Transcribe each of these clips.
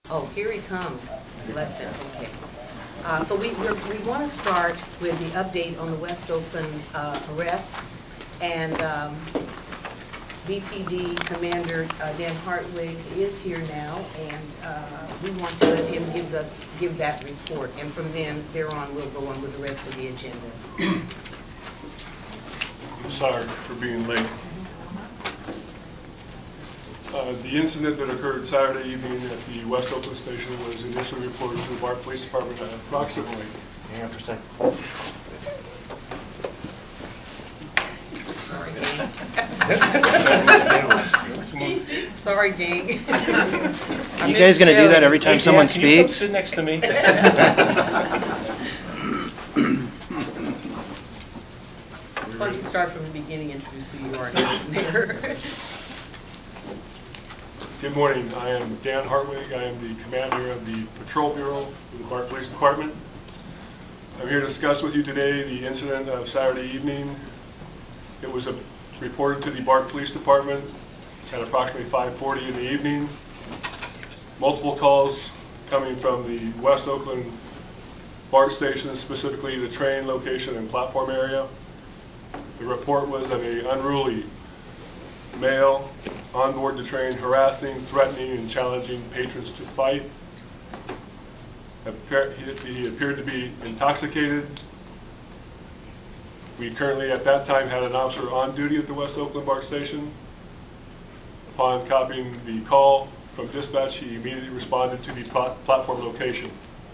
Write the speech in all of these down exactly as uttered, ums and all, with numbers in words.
Oh, here he comes. Less than, okay. Uh, so we we're, we want to start with the update on the West Oakland uh, arrest, and um, B P D Commander uh, Dan Hartwig is here now, and uh, we want to let him give the give that report, and from then thereon we'll go on with the rest of the agenda. I'm sorry for being late. Uh, the incident that occurred Saturday evening at the West Oakland station was initially reported to the BART Police Department at approximately. Hang on for a second. Sorry, gang. Sorry, gang. You guys going to do that every time hey, someone Dan, speaks? Can you folks sit next to me? Why don't you start from the beginning and introduce who you are there. Good morning. I am Dan Hartwig. I am the commander of the Patrol Bureau for the BART Police Department. I'm here to discuss with you today the incident of Saturday evening. It was a, reported to the BART Police Department at approximately five forty in the evening. Multiple calls coming from the West Oakland BART station, specifically the train location and platform area. The report was of an unruly male on board the train harassing, threatening, and challenging patrons to fight. He appeared to be intoxicated. We currently at that time had an officer on duty at the West Oakland BART station. Upon copying the call from dispatch, he immediately responded to the plat platform location.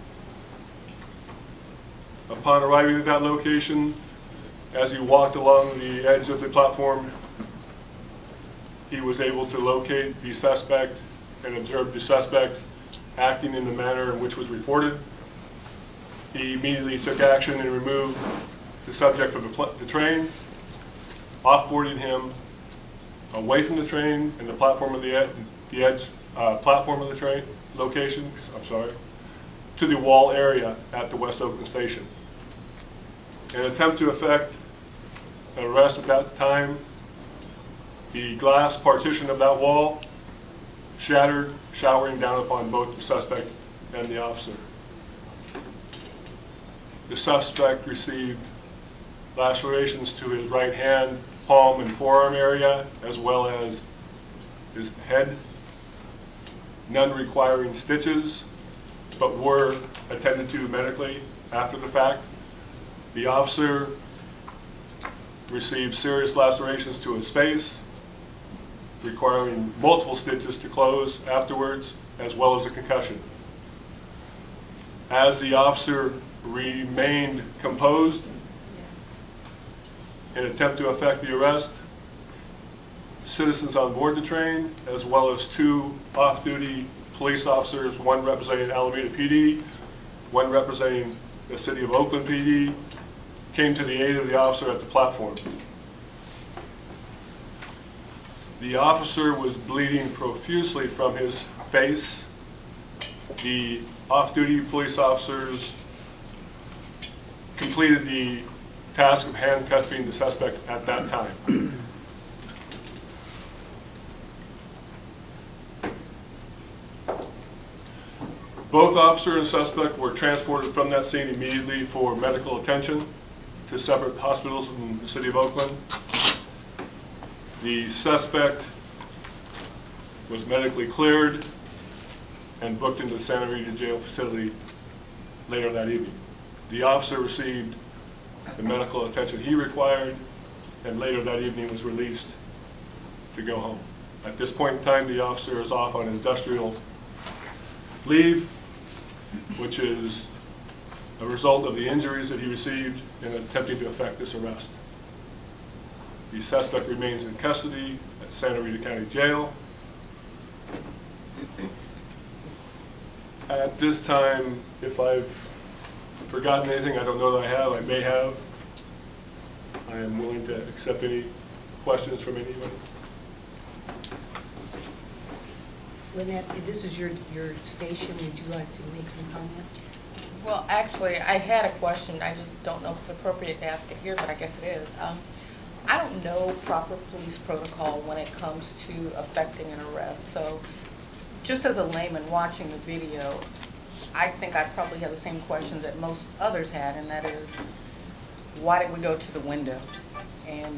Upon arriving at that location, as he walked along the edge of the platform, he was able to locate the suspect and observe the suspect acting in the manner in which was reported. He immediately took action and removed the subject from the, the train, offboarding him away from the train and the platform of the, ed the edge uh, platform of the train location, I'm sorry, to the wall area at the West Oakland station. In an attempt to effect an arrest at that time, the glass partition of that wall shattered, showering down upon both the suspect and the officer. The suspect received lacerations to his right hand, palm, and forearm area, as well as his head, none requiring stitches, but were attended to medically after the fact. The officer received serious lacerations to his face, requiring multiple stitches to close afterwards, as well as a concussion. As the officer remained composed in an attempt to effect the arrest, citizens on board the train, as well as two off-duty police officers, one representing Alameda P D, one representing the City of Oakland P D, came to the aid of the officer at the platform. The officer was bleeding profusely from his face. The off-duty police officers completed the task of handcuffing the suspect at that time. Both officer and suspect were transported from that scene immediately for medical attention to separate hospitals in the City of Oakland. The suspect was medically cleared and booked into the Santa Rita Jail facility later that evening. The officer received the medical attention he required, and later that evening was released to go home. At this point in time, the officer is off on industrial leave, which is a result of the injuries that he received in attempting to effect this arrest. The suspect remains in custody at Santa Rita County Jail. At this time, if I've forgotten anything, I don't know that I have, I may have. I am willing to accept any questions from anyone. Lynette, this is your, your station. Would you like to make some comments? Well, actually, I had a question. I just don't know if it's appropriate to ask it here, but I guess it is. Um, I don't know proper police protocol when it comes to effecting an arrest. So just as a layman watching the video, I think I probably have the same questions that most others had, and that is, why did we go to the window? And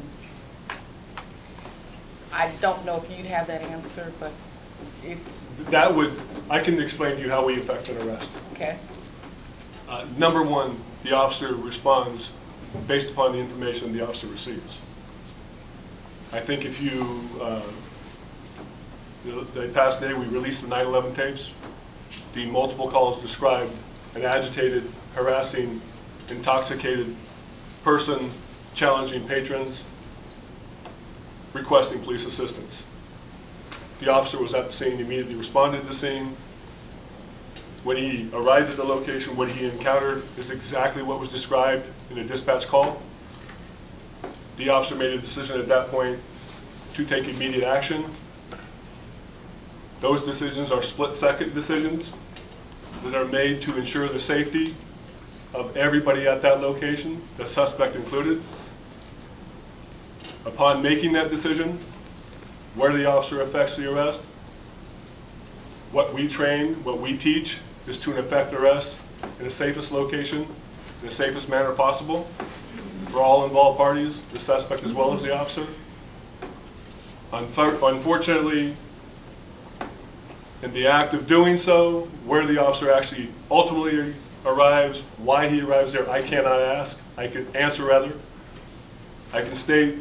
I don't know if you'd have that answer, but it's... That would, I can explain to you how we effect an arrest. Okay. Uh, number one, the officer responds based upon the information the officer receives. I think if you, uh, the, the past day we released the nine eleven tapes, the multiple calls described an agitated, harassing, intoxicated person challenging patrons, requesting police assistance. The officer was at the scene, immediately responded to the scene. When he arrived at the location, what he encountered is exactly what was described in a dispatch call. The officer made a decision at that point to take immediate action. Those decisions are split-second decisions that are made to ensure the safety of everybody at that location, the suspect included. Upon making that decision, where the officer effects the arrest, what we train, what we teach, is to effect the arrest in the safest location, in the safest manner possible, for all involved parties, the suspect as well as the officer. Unfortunately, in the act of doing so, where the officer actually ultimately arrives, why he arrives there, I cannot ask. I can answer rather. I can state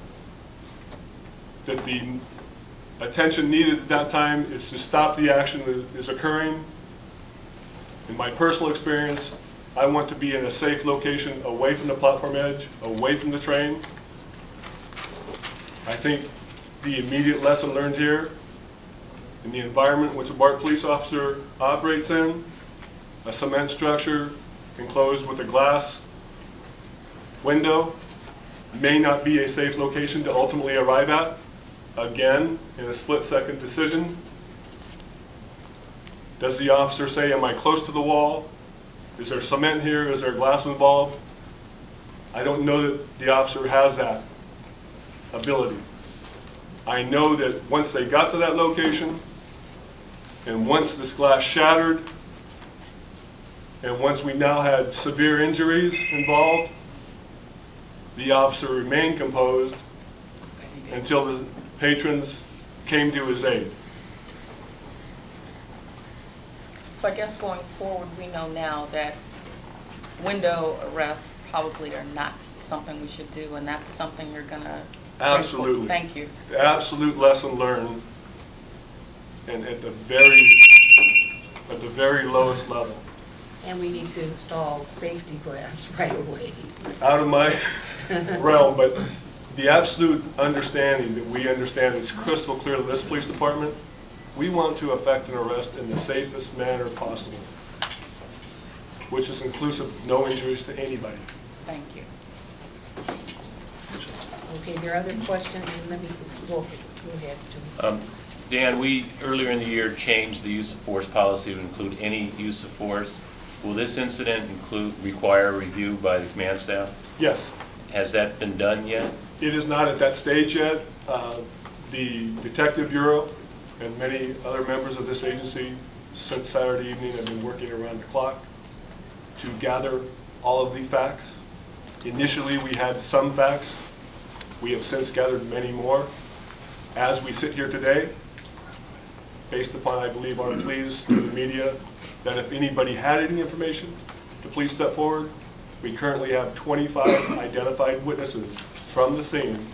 that the attention needed at that time is to stop the action that is occurring. In my personal experience, I want to be in a safe location away from the platform edge, away from the train. I think the immediate lesson learned here, in the environment which a BART police officer operates in, a cement structure enclosed with a glass window, may not be a safe location to ultimately arrive at. Again, in a split-second decision, does the officer say, am I close to the wall? Is there cement here? Is there glass involved? I don't know that the officer has that ability. I know that once they got to that location, and once this glass shattered, and once we now had severe injuries involved, the officer remained composed until the patrons came to his aid. So I guess going forward, we know now that window arrests probably are not something we should do, and that's something you're going to... Absolutely. Thank you. The absolute lesson learned, and at the very, at the very lowest level. And we need to install safety glass right away. Out of my realm, but the absolute understanding that we understand is crystal clear to this police department, we want to effect an arrest in the safest manner possible, which is inclusive of no injuries to anybody. Thank you. Okay, there are other questions, and let me go, go ahead. To Um, Dan, we earlier in the year changed the use of force policy to include any use of force. Will this incident include require a review by the command staff? Yes. Has that been done yet? It is not at that stage yet. Uh, the Detective Bureau and many other members of this agency since Saturday evening have been working around the clock to gather all of the facts. Initially, we had some facts. We have since gathered many more. As we sit here today, based upon, I believe, our pleas to the media, that if anybody had any information to please step forward. We currently have twenty-five identified witnesses from the scene,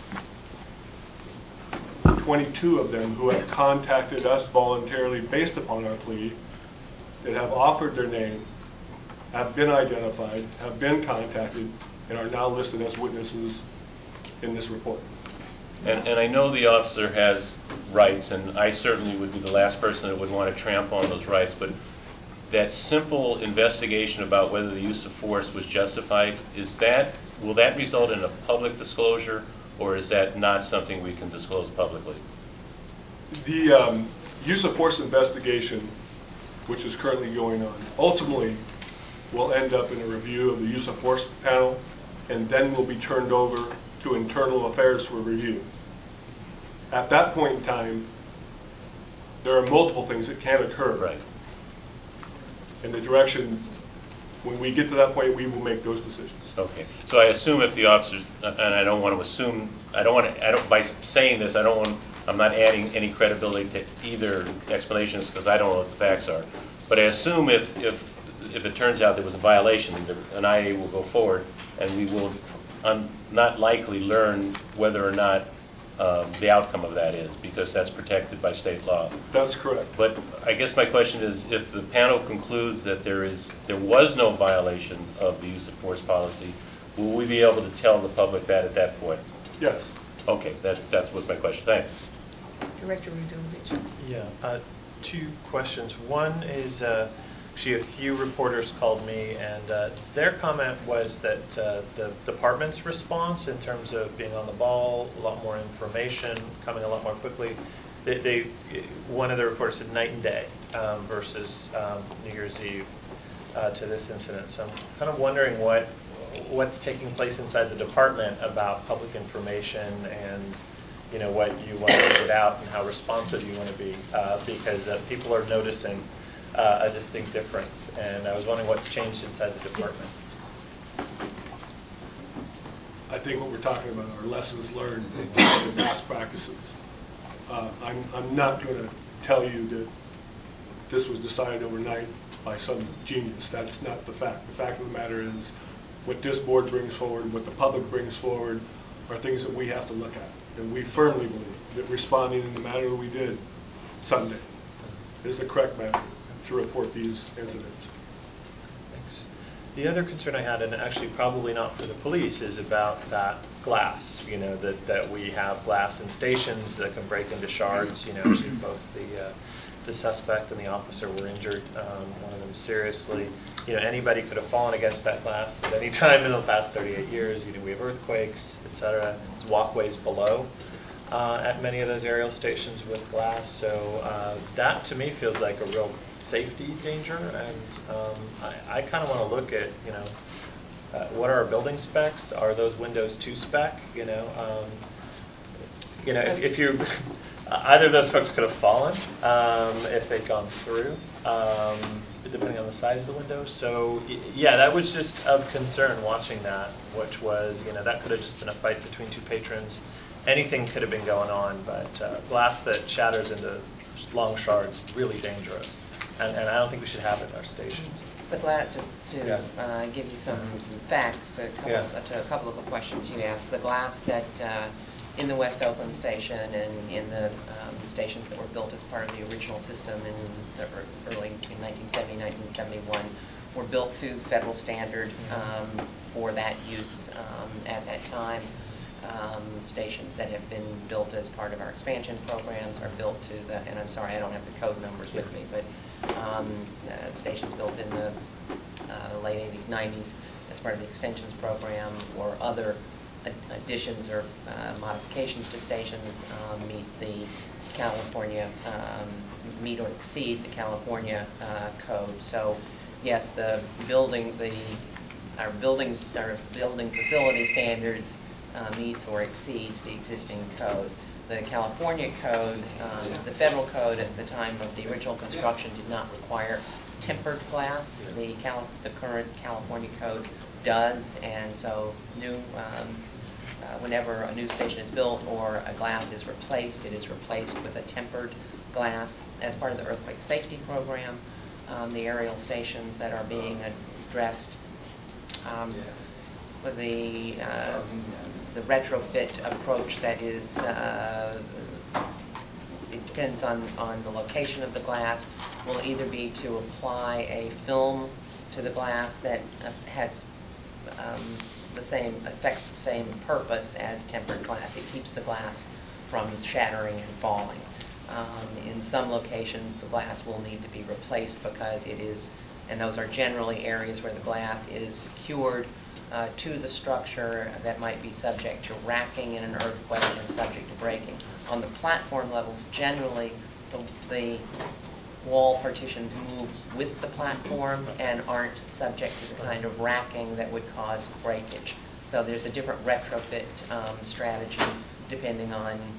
twenty-two of them who have contacted us voluntarily based upon our plea, that have offered their name, have been identified, have been contacted, and are now listed as witnesses in this report. And, and I know the officer has rights, and I certainly would be the last person that would want to trample on those rights, but that simple investigation about whether the use of force was justified, is that, will that result in a public disclosure, or is that not something we can disclose publicly? The um, use of force investigation, which is currently going on, ultimately will end up in a review of the use of force panel, and then will be turned over to internal affairs for review. At that point in time, there are multiple things that can occur. Right. And the direction, when we get to that point, we will make those decisions. Okay. So I assume if the officers, and I don't want to assume, I don't want to, I don't, by saying this, I don't want, I'm not adding any credibility to either explanations because I don't know what the facts are. But I assume if, if, if it turns out there was a violation, an I A will go forward and we will un, not likely learn whether or not um, the outcome of that is, because that's protected by state law. That's correct. But I guess my question is, if the panel concludes that there is, there was no violation of the use of force policy, will we be able to tell the public that at that point? Yes. Okay, that, that's what's my question. Thanks. Director Radovich. Yeah, uh, two questions. One is, uh, actually a few reporters called me, and uh, their comment was that uh, the department's response in terms of being on the ball, a lot more information, coming a lot more quickly, they, they one of the reporters said night and day um, versus um, New Year's Eve uh, to this incident. So I'm kind of wondering what what's taking place inside the department about public information and, you know, what you want to get out and how responsive you want to be, uh, because uh, people are noticing uh, a distinct difference. And I was wondering what's changed inside the department. I think what we're talking about are lessons learned and past practices. Uh, I'm, I'm not going to tell you that this was decided overnight by some genius. That's not the fact. The fact of the matter is what this board brings forward, what the public brings forward, are things that we have to look at. And we firmly believe that responding in the manner that we did Sunday is the correct manner to report these incidents. Thanks. The other concern I had, and actually probably not for the police, is about that glass. You know, that, that we have glass in stations that can break into shards. You know, actually both the uh, the suspect and the officer were injured, um, one of them seriously. You know, anybody could have fallen against that glass at any time in the past thirty-eight years. You know, we have earthquakes, et cetera. There's walkways below uh, at many of those aerial stations with glass. So uh, that to me feels like a real safety danger. And um, I, I kind of want to look at, you know, uh, what are our building specs? Are those windows to spec? You know, um, you know, if, if you either of those folks could have fallen um, if they'd gone through, um, depending on the size of the window. So, y- yeah, that was just of concern watching that, which was, you know, that could have just been a fight between two patrons. Anything could have been going on, but uh, glass that shatters into long shards, really dangerous. And, and I don't think we should have it in our stations. But glad to, to Yeah. uh, give you some, some facts to a, couple, Yeah. uh, to a couple of the questions you asked. The glass that uh, in the West Oakland station and in the um, stations that were built as part of the original system in the early in nineteen seventy, nineteen seventy-one were built to federal standard um, for that use um, at that time. Um, stations that have been built as part of our expansion programs are built to the, and I'm sorry I don't have the code numbers with me, but um, uh, stations built in the uh, late eighties, nineties as part of the extensions program or other ad- additions or uh, modifications to stations um, meet the California, um, meet or exceed the California uh, code. So yes, the building, the our buildings, our building facility standards Uh, meets or exceeds the existing code. The California code, um, the federal code at the time of the original construction did not require tempered glass. The, Cal- the current California code does, and so new, um, uh, whenever a new station is built or a glass is replaced, it is replaced with a tempered glass. As part of the earthquake safety program, um, the aerial stations that are being addressed um, with the um, the retrofit approach that is, uh, it depends on, on the location of the glass, will either be to apply a film to the glass that uh, has um, the same, affects the same purpose as tempered glass. It keeps the glass from shattering and falling. Um, in some locations, the glass will need to be replaced because it is, and those are generally areas where the glass is secured Uh, to the structure that might be subject to racking in an earthquake and subject to breaking. On the platform levels, generally the, the wall partitions move with the platform and aren't subject to the kind of racking that would cause breakage. So there's a different retrofit um, strategy depending on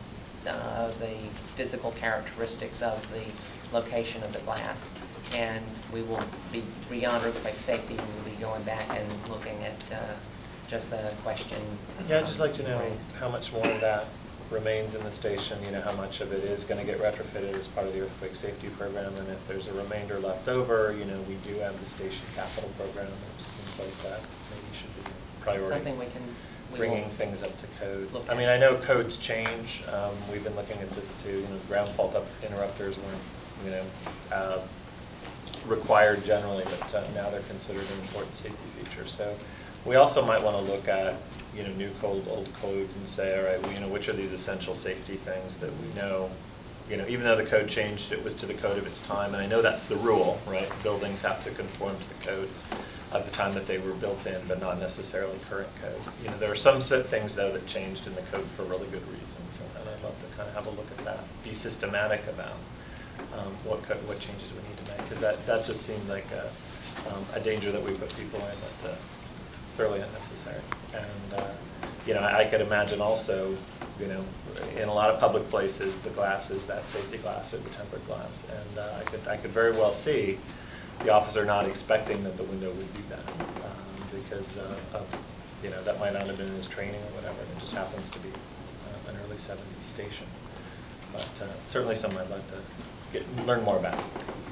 uh, the physical characteristics of the location of the glass. And we will be, beyond earthquake safety, we will be going back and looking at uh, just the question. Yeah, I'd just like to know raised. how much more of that remains in the station, you know, how much of it is going to get retrofitted as part of the earthquake safety program, and if there's a remainder left over, you know, we do have the station capital program. It just seems like that maybe should be a priority. Something we can, we Bringing will things up to code. look I mean, at. I know codes change. Um, we've been looking at this too. You know, ground fault up interrupters weren't, you know, uh, required generally, but uh, now they're considered an important safety feature. So we also might want to look at, you know, new code, old code, and say, all right, well, you know, which are these essential safety things that we know, you know, even though the code changed, it was to the code of its time, and I know that's the rule, right? Buildings have to conform to the code of the time that they were built in, but not necessarily current code. You know, there are some set things, though, that changed in the code for really good reasons, and, and I'd love to kind of have a look at that, be systematic about um, what co what changes we need to make, because that, that just seemed like a, um, a danger that we put people in that uh, fairly unnecessary. And, uh, you know, I, I could imagine also, you know, in a lot of public places, the glass is that safety glass or the tempered glass. And uh, I could I could very well see the officer not expecting that the window would be that, um, because uh, of, you know, that might not have been in his training or whatever. And it just happens to be uh, an early seventies station. But uh, certainly something I'd like to get, learn more about.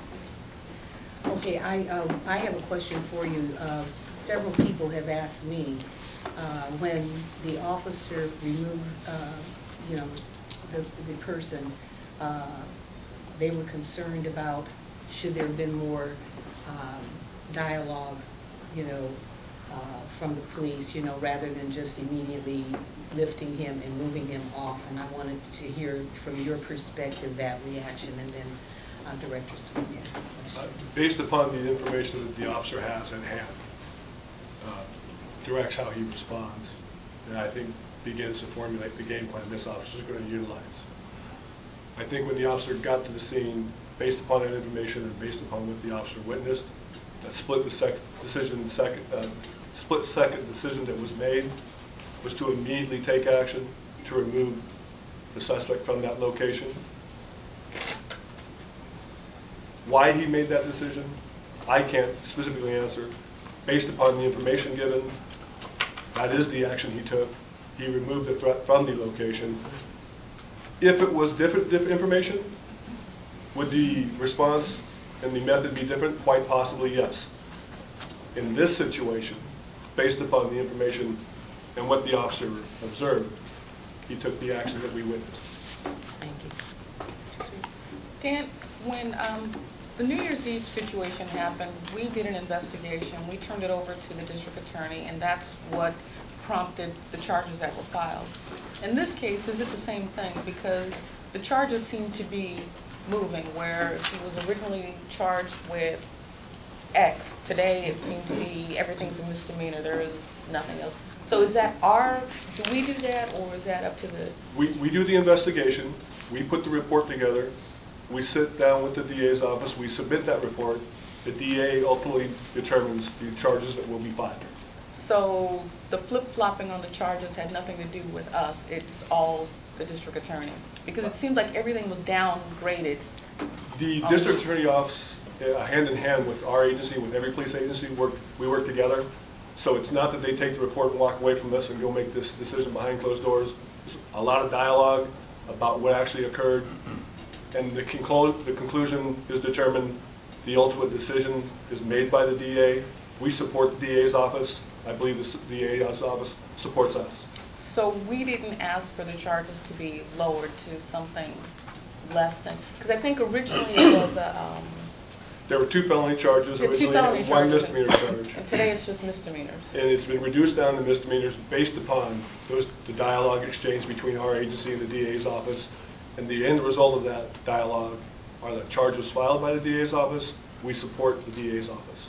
Okay, I, um, I have a question for you. Uh, several people have asked me, uh, when the officer removed, uh, you know, the, the person, uh, they were concerned about should there have been more um, dialogue, you know, uh, from the police, you know, rather than just immediately lifting him and moving him off. And I wanted to hear from your perspective that reaction, and then uh, Director Sweeney. Uh, based upon the information that the officer has at hand, uh, directs how he responds, and I think begins to formulate the game plan this officer is going to utilize. I think when the officer got to the scene, based upon that information and based upon what the officer witnessed, that split the sec decision, second, uh, split second decision that was made was to immediately take action to remove the suspect from that location. Why he made that decision, I can't specifically answer. Based upon the information given, that is the action he took. He removed the threat from the location. If it was different, different information, would the response and the method be different? Quite possibly, yes. In this situation, based upon the information and what the officer observed, he took the action that we witnessed. Thank you. Dan, when um, the New Year's Eve situation happened, we did an investigation. We turned it over to the district attorney, and that's what prompted the charges that were filed. In this case, is it the same thing? Because the charges seem to be moving, where he was originally charged with X. Today, it seems to be everything's a misdemeanor. There is nothing else. So is that our, do we do that, or is that up to the? We, we do the investigation. We put the report together. We sit down with the D A's office. We submit that report. The D A ultimately determines the charges that will be filed. So the flip-flopping on the charges had nothing to do with us. It's all the district attorney. Because it seems like everything was downgraded. The Um, district attorney office, uh, hand in hand with our agency, with every police agency, work, we work together. So it's not that they take the report and walk away from this and go make this decision behind closed doors. There's a lot of dialogue about what actually occurred. And the, conclu the conclusion is determined. The ultimate decision is made by the D A. We support the D A's office. I believe the D A's office supports us. So we didn't ask for the charges to be lowered to something less than, because I think originally it was a, um, There were two felony charges the two originally felony and one charges. misdemeanor charge. And today it's just misdemeanors. And it's been reduced down to misdemeanors based upon those, the dialogue exchange between our agency and the D A's office. And the end result of that dialogue are the charges filed by the D A's office. We support the D A's office.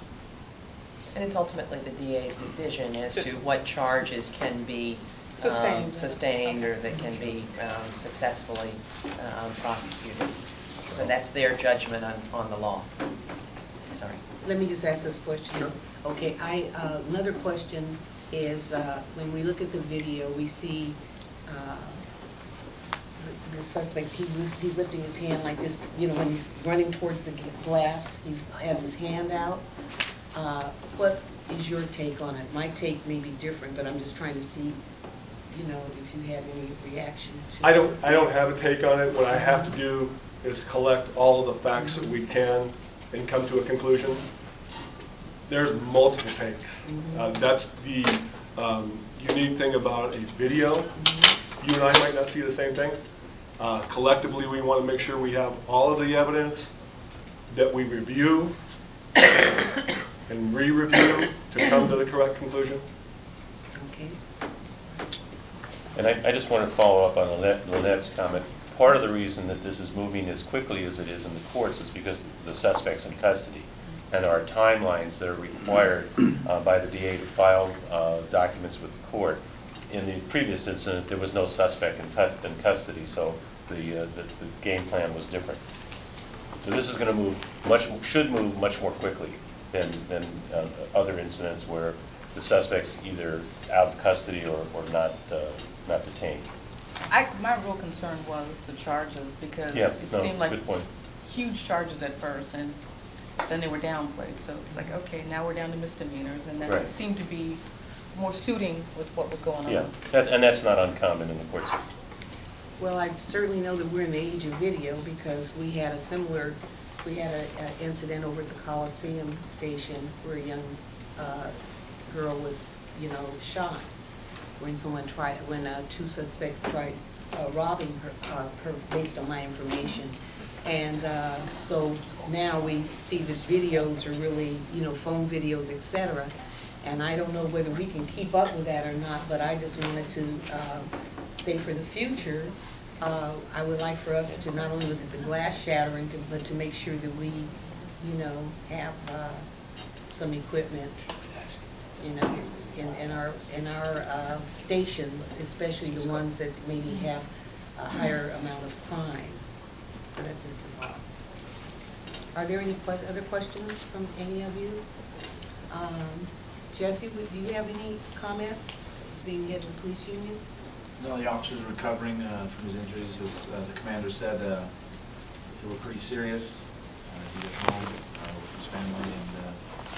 And it's ultimately the D A's decision as to what charges can be um, Sustained. sustained or that can be um, successfully um, prosecuted. So that's their judgment on, on the law. Sorry. Let me just ask this question. Sure. Okay, I, uh, another question is, uh, when we look at the video, we see uh, the suspect, he was, he's lifting his hand like this, you know, when he's running towards the glass, he has his hand out. Uh, what is your take on it? My take may be different, but I'm just trying to see, you know, if you had any reaction to I don't, I don't have a take on it. What I have to do is collect all of the facts that we can and come to a conclusion. There's multiple takes. Mm-hmm. Uh, that's the um, unique thing about a video. Mm-hmm. You and I might not see the same thing. Uh, collectively, we want to make sure we have all of the evidence that we review and re-review to come to the correct conclusion. Okay. And I, I just want to follow up on Lynette, Lynette's comment. Part of the reason that this is moving as quickly as it is in the courts is because the suspect's in custody. And there are timelines that are required uh, by the D A to file uh, documents with the court. In the previous incident, there was no suspect in, cu- in custody, so the, uh, the, the game plan was different. So this is going to move much, should move much more quickly than, than uh, other incidents where the suspect's either out of custody or, or not, uh, not detained. I, my real concern was the charges, because Yeah, it no, seemed like good point. huge charges at first, and then they were downplayed. So it's like, okay, now we're down to misdemeanors, and that Right. seemed to be more suiting with what was going on. Yeah, that, and that's not uncommon in the court system. Well, I certainly know that we're in the age of video, because we had a similar, we had an incident over at the Coliseum station where a young uh, girl was, you know, shot when someone tried, when uh, two suspects tried uh, robbing her, uh, her, based on my information. And uh, so now we see that videos are really, you know, phone videos, et cetera. And I don't know whether we can keep up with that or not, but I just wanted to uh, say for the future, uh, I would like for us to not only look at the glass shattering, to, but to make sure that we, you know, have uh, some equipment, you know, in, in our in our uh, stations, especially the ones that maybe have a higher amount of crime. So that's just a thought. Are there any que- other questions from any of you? Um, Jesse, would, do you have any comments? Being at the police union? No, the officer's recovering uh, from his injuries. As uh, the commander said, uh, they were pretty serious. Uh, he got home uh, with his family, and uh,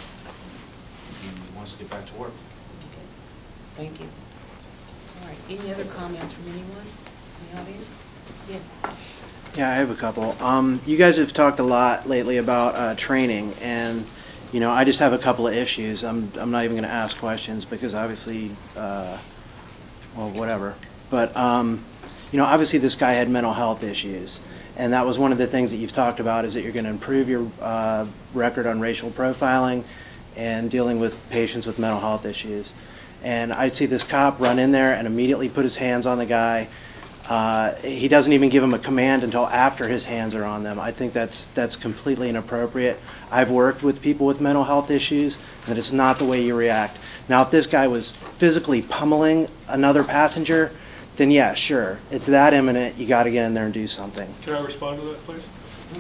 he wants to get back to work. Okay. Thank you. All right. Any other comments from anyone in the audience? Yeah. Yeah, I have a couple. Um, you guys have talked a lot lately about uh, training, and you know, I just have a couple of issues. I'm I'm not even going to ask questions because obviously, uh, well, whatever. But um, you know, obviously this guy had mental health issues, and that was one of the things that you've talked about, is that you're going to improve your uh, record on racial profiling and dealing with patients with mental health issues. And I'd see this cop run in there and immediately put his hands on the guy. Uh, he doesn't even give him a command until after his hands are on them. I think that's that's completely inappropriate. I've worked with people with mental health issues, and it's not the way you react. Now, if this guy was physically pummeling another passenger, then yeah, sure, it's that imminent. You got to get in there and do something. Can I respond to that, please?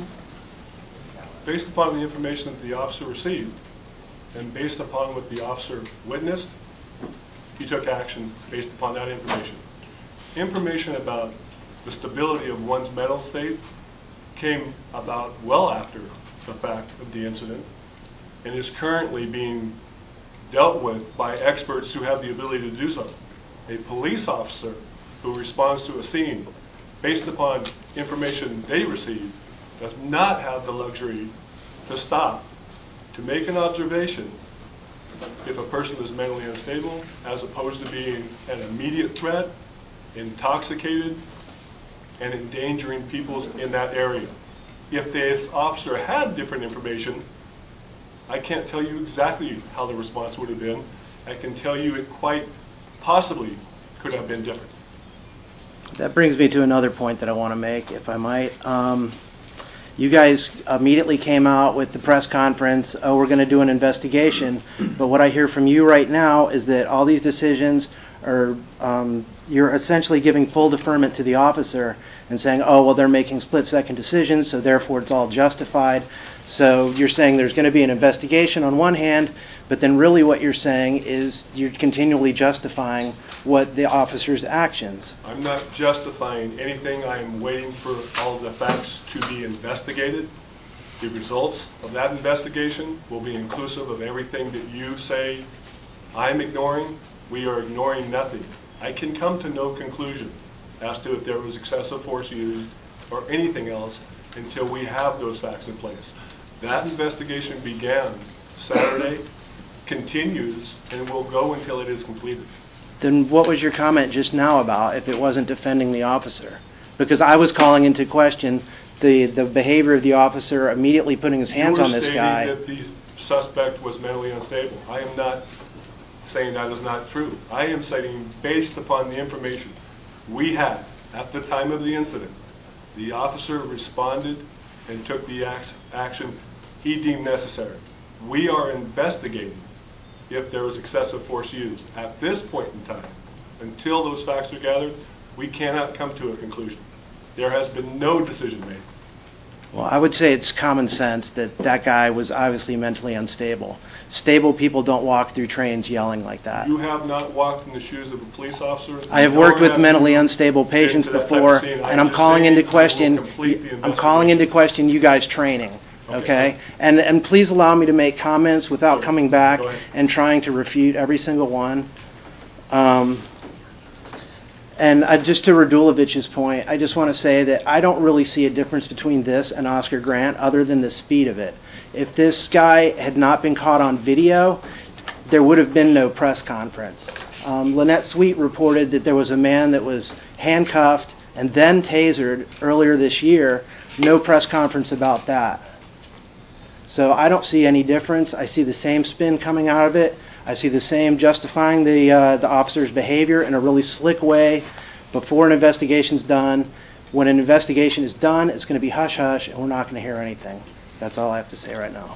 Based upon the information that the officer received, and based upon what the officer witnessed, he took action based upon that information. Information about the stability of one's mental state came about well after the fact of the incident, and is currently being dealt with by experts who have the ability to do so. A police officer who responds to a scene based upon information they receive does not have the luxury to stop to make an observation if a person is mentally unstable, as opposed to being an immediate threat, intoxicated, and endangering people in that area. If this officer had different information, I can't tell you exactly how the response would have been. I can tell you it quite possibly could have been different. That brings me to another point that I want to make, if I might. Um, you guys immediately came out with the press conference, oh, we're going to do an investigation, but what I hear from you right now is that all these decisions are, um, you're essentially giving full deferment to the officer and saying, oh, well, they're making split-second decisions, so therefore it's all justified. So you're saying there's going to be an investigation on one hand, but then really what you're saying is you're continually justifying what the officer's actions. I'm not justifying anything. I'm waiting for all of the facts to be investigated. The results of that investigation will be inclusive of everything that you say I'm ignoring. We are ignoring nothing. I can come to no conclusion as to if there was excessive force used or anything else until we have those facts in place. That investigation began Saturday, continues, and will go until it is completed. Then what was your comment just now about if it wasn't defending the officer? Because I was calling into question the, the behavior of the officer immediately putting his hands on this guy. You were stating that the suspect was mentally unstable. I am not saying that is not true. I am saying based upon the information we had at the time of the incident, the officer responded and took the ac- action he deemed necessary. We are investigating if there was excessive force used. At this point in time, until those facts are gathered, we cannot come to a conclusion. There has been no decision made. Well, I would say it's common sense that that guy was obviously mentally unstable. Stable people don't walk through trains yelling like that. You have not walked in the shoes of a police officer. I have Nor worked with have mentally you unstable patients been to that type of before, scene. and I'm just calling saying into that we'll question. complete the I'm calling into investigation. question you guys' training. Okay. Okay, and and please allow me to make comments without Sure. coming back Go ahead. and trying to refute every single one. Um, and I, just to Radulovich's point, I just want to say that I don't really see a difference between this and Oscar Grant other than the speed of it. If this guy had not been caught on video, there would have been no press conference. Um, Lynette Sweet reported that there was a man that was handcuffed and then tasered earlier this year. No press conference about that. So I don't see any difference. I see the same spin coming out of it. I see the same justifying the uh, the officer's behavior in a really slick way before an investigation's done. When an investigation is done, it's going to be hush-hush, and we're not going to hear anything. That's all I have to say right now.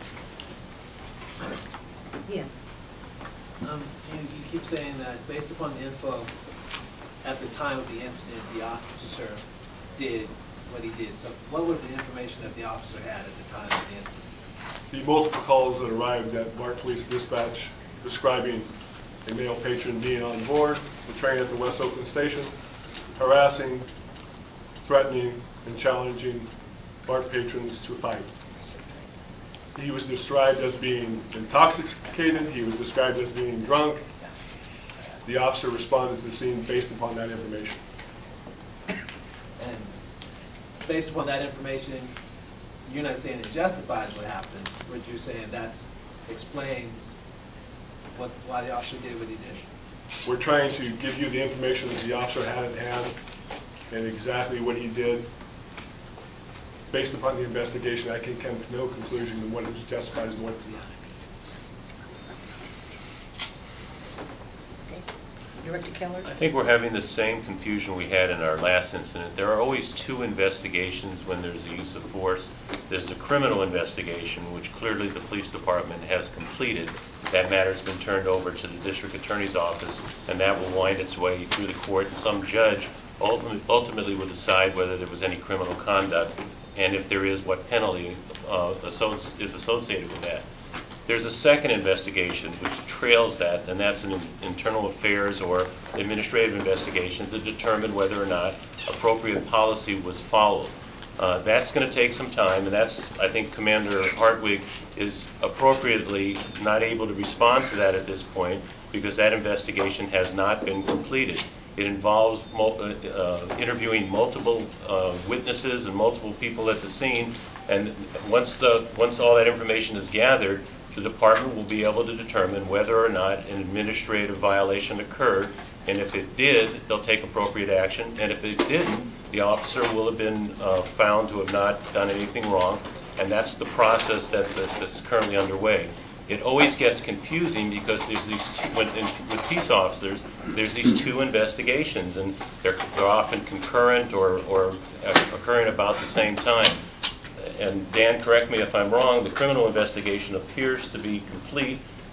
Yes. Um, you, you keep saying that based upon the info at the time of the incident, the officer did what he did. So what was the information that the officer had at the time of the incident? The multiple calls that arrived at BART Police Dispatch describing a male patron being on board the train at the West Oakland station, harassing, threatening, and challenging BART patrons to fight. He was described as being intoxicated. He was described as being drunk. The officer responded to the scene based upon that information. And based upon that information, you're not saying it justifies what happened, but you're saying that explains what, why the officer did what he did. We're trying to give you the information that the officer had at hand and exactly what he did. Based upon the investigation, I can come to no conclusion on what is justified and what is not. Director Keller? I think we're having the same confusion we had in our last incident. There are always two investigations when there's a use of force. There's the criminal investigation, which clearly the police department has completed. That matter's been turned over to the district attorney's office, and that will wind its way through the court, and some judge ultimately, ultimately will decide whether there was any criminal conduct, and if there is, what penalty uh, associ- is associated with that. There's a second investigation which trails that, and that's an in- internal affairs or administrative investigation to determine whether or not appropriate policy was followed. Uh, that's going to take some time, and that's, I think, Commander Hartwig is appropriately not able to respond to that at this point because that investigation has not been completed. It involves mul- uh, uh, interviewing multiple uh, witnesses and multiple people at the scene, and once the once all that information is gathered, the department will be able to determine whether or not an administrative violation occurred, and if it did, they'll take appropriate action, and if it didn't, the officer will have been uh, found to have not done anything wrong, and that's the process that, that, that's currently underway. It always gets confusing because there's these two, when, in, with peace officers, there's these two investigations, and they're, they're often concurrent or, or occurring about the same time. And Dan, correct me if I'm wrong, the criminal investigation appears to be complete,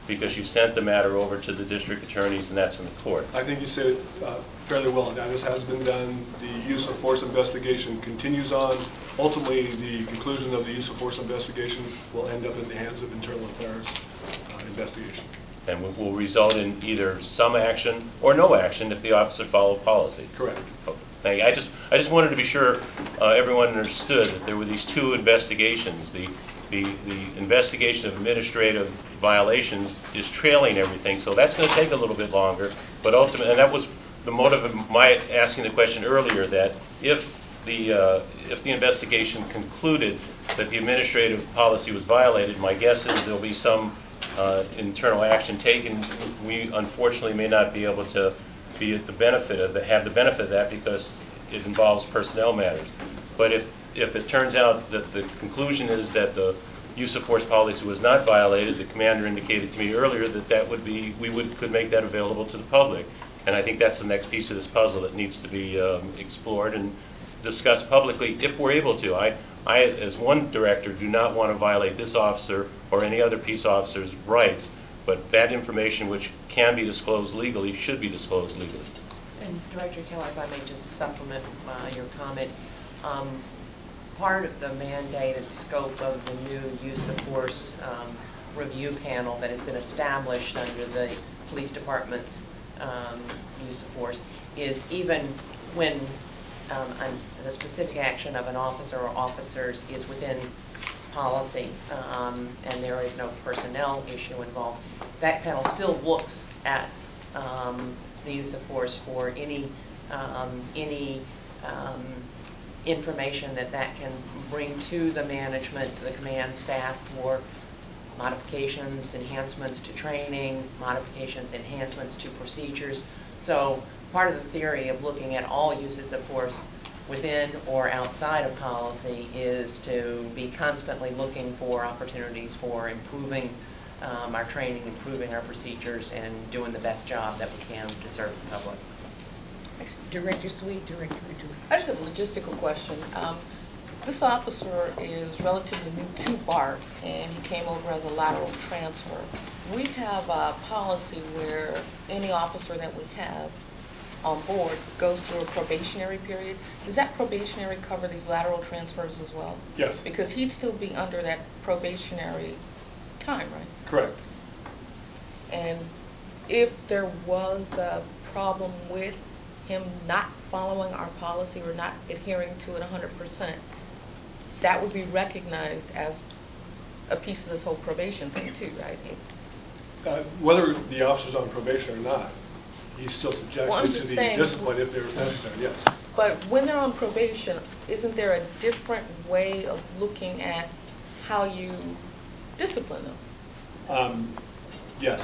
because you sent the matter over to the district attorneys and that's in the courts. I think you said it uh, fairly well. Now, this has been done. The use of force investigation continues on. Ultimately, the conclusion of the use of force investigation will end up in the hands of internal affairs uh, investigation. And will- will result in either some action or no action if the officer followed policy. Correct. Okay. Thank you. I just, I just wanted to be sure uh, everyone understood that there were these two investigations. The, the, the investigation of administrative violations is trailing everything, so that's going to take a little bit longer. But ultimately, and that was the motive of my asking the question earlier, that if the, uh, if the investigation concluded that the administrative policy was violated, my guess is there'll be some uh, internal action taken. We unfortunately may not be able to be at the benefit of the, have the benefit of that because it involves personnel matters. But if, if it turns out that the conclusion is that the use of force policy was not violated, the commander indicated to me earlier that that would be, we would, could make that available to the public. And I think that's the next piece of this puzzle that needs to be um, explored and discussed publicly if we're able to. I, I, as one director, do not want to violate this officer or any other peace officer's rights, but that information which can be disclosed legally should be disclosed legally. And Director Keller, if I may just supplement uh, your comment, um, part of the mandated scope of the new use of force um, review panel that has been established under the police department's um, use of force is even when um, an, the specific action of an officer or officers is within policy um, and there is no personnel issue involved, that panel still looks at um, the use of force for any um, any um, information that that can bring to the management, to the command staff for modifications, enhancements to training, modifications, enhancements to procedures. So part of the theory of looking at all uses of force within or outside of policy is to be constantly looking for opportunities for improving um, our training, improving our procedures, and doing the best job that we can to serve the public. Director Sweet, Director Richard. I just have a logistical question. Um, this officer is relatively new to BART, and he came over as a lateral transfer. We have a policy where any officer that we have on board goes through a probationary period. Does that probationary cover these lateral transfers as well? Yes. Because he'd still be under that probationary time, right? Correct. And if there was a problem with him not following our policy or not adhering to it one hundred percent, that would be recognized as a piece of this whole probation thing too, right? Uh, whether the officer's on probation or not, he's still subjected Well, I'm to just the saying- discipline if there's necessary, yes. But when they're on probation, isn't there a different way of looking at how you discipline them? Um, yes.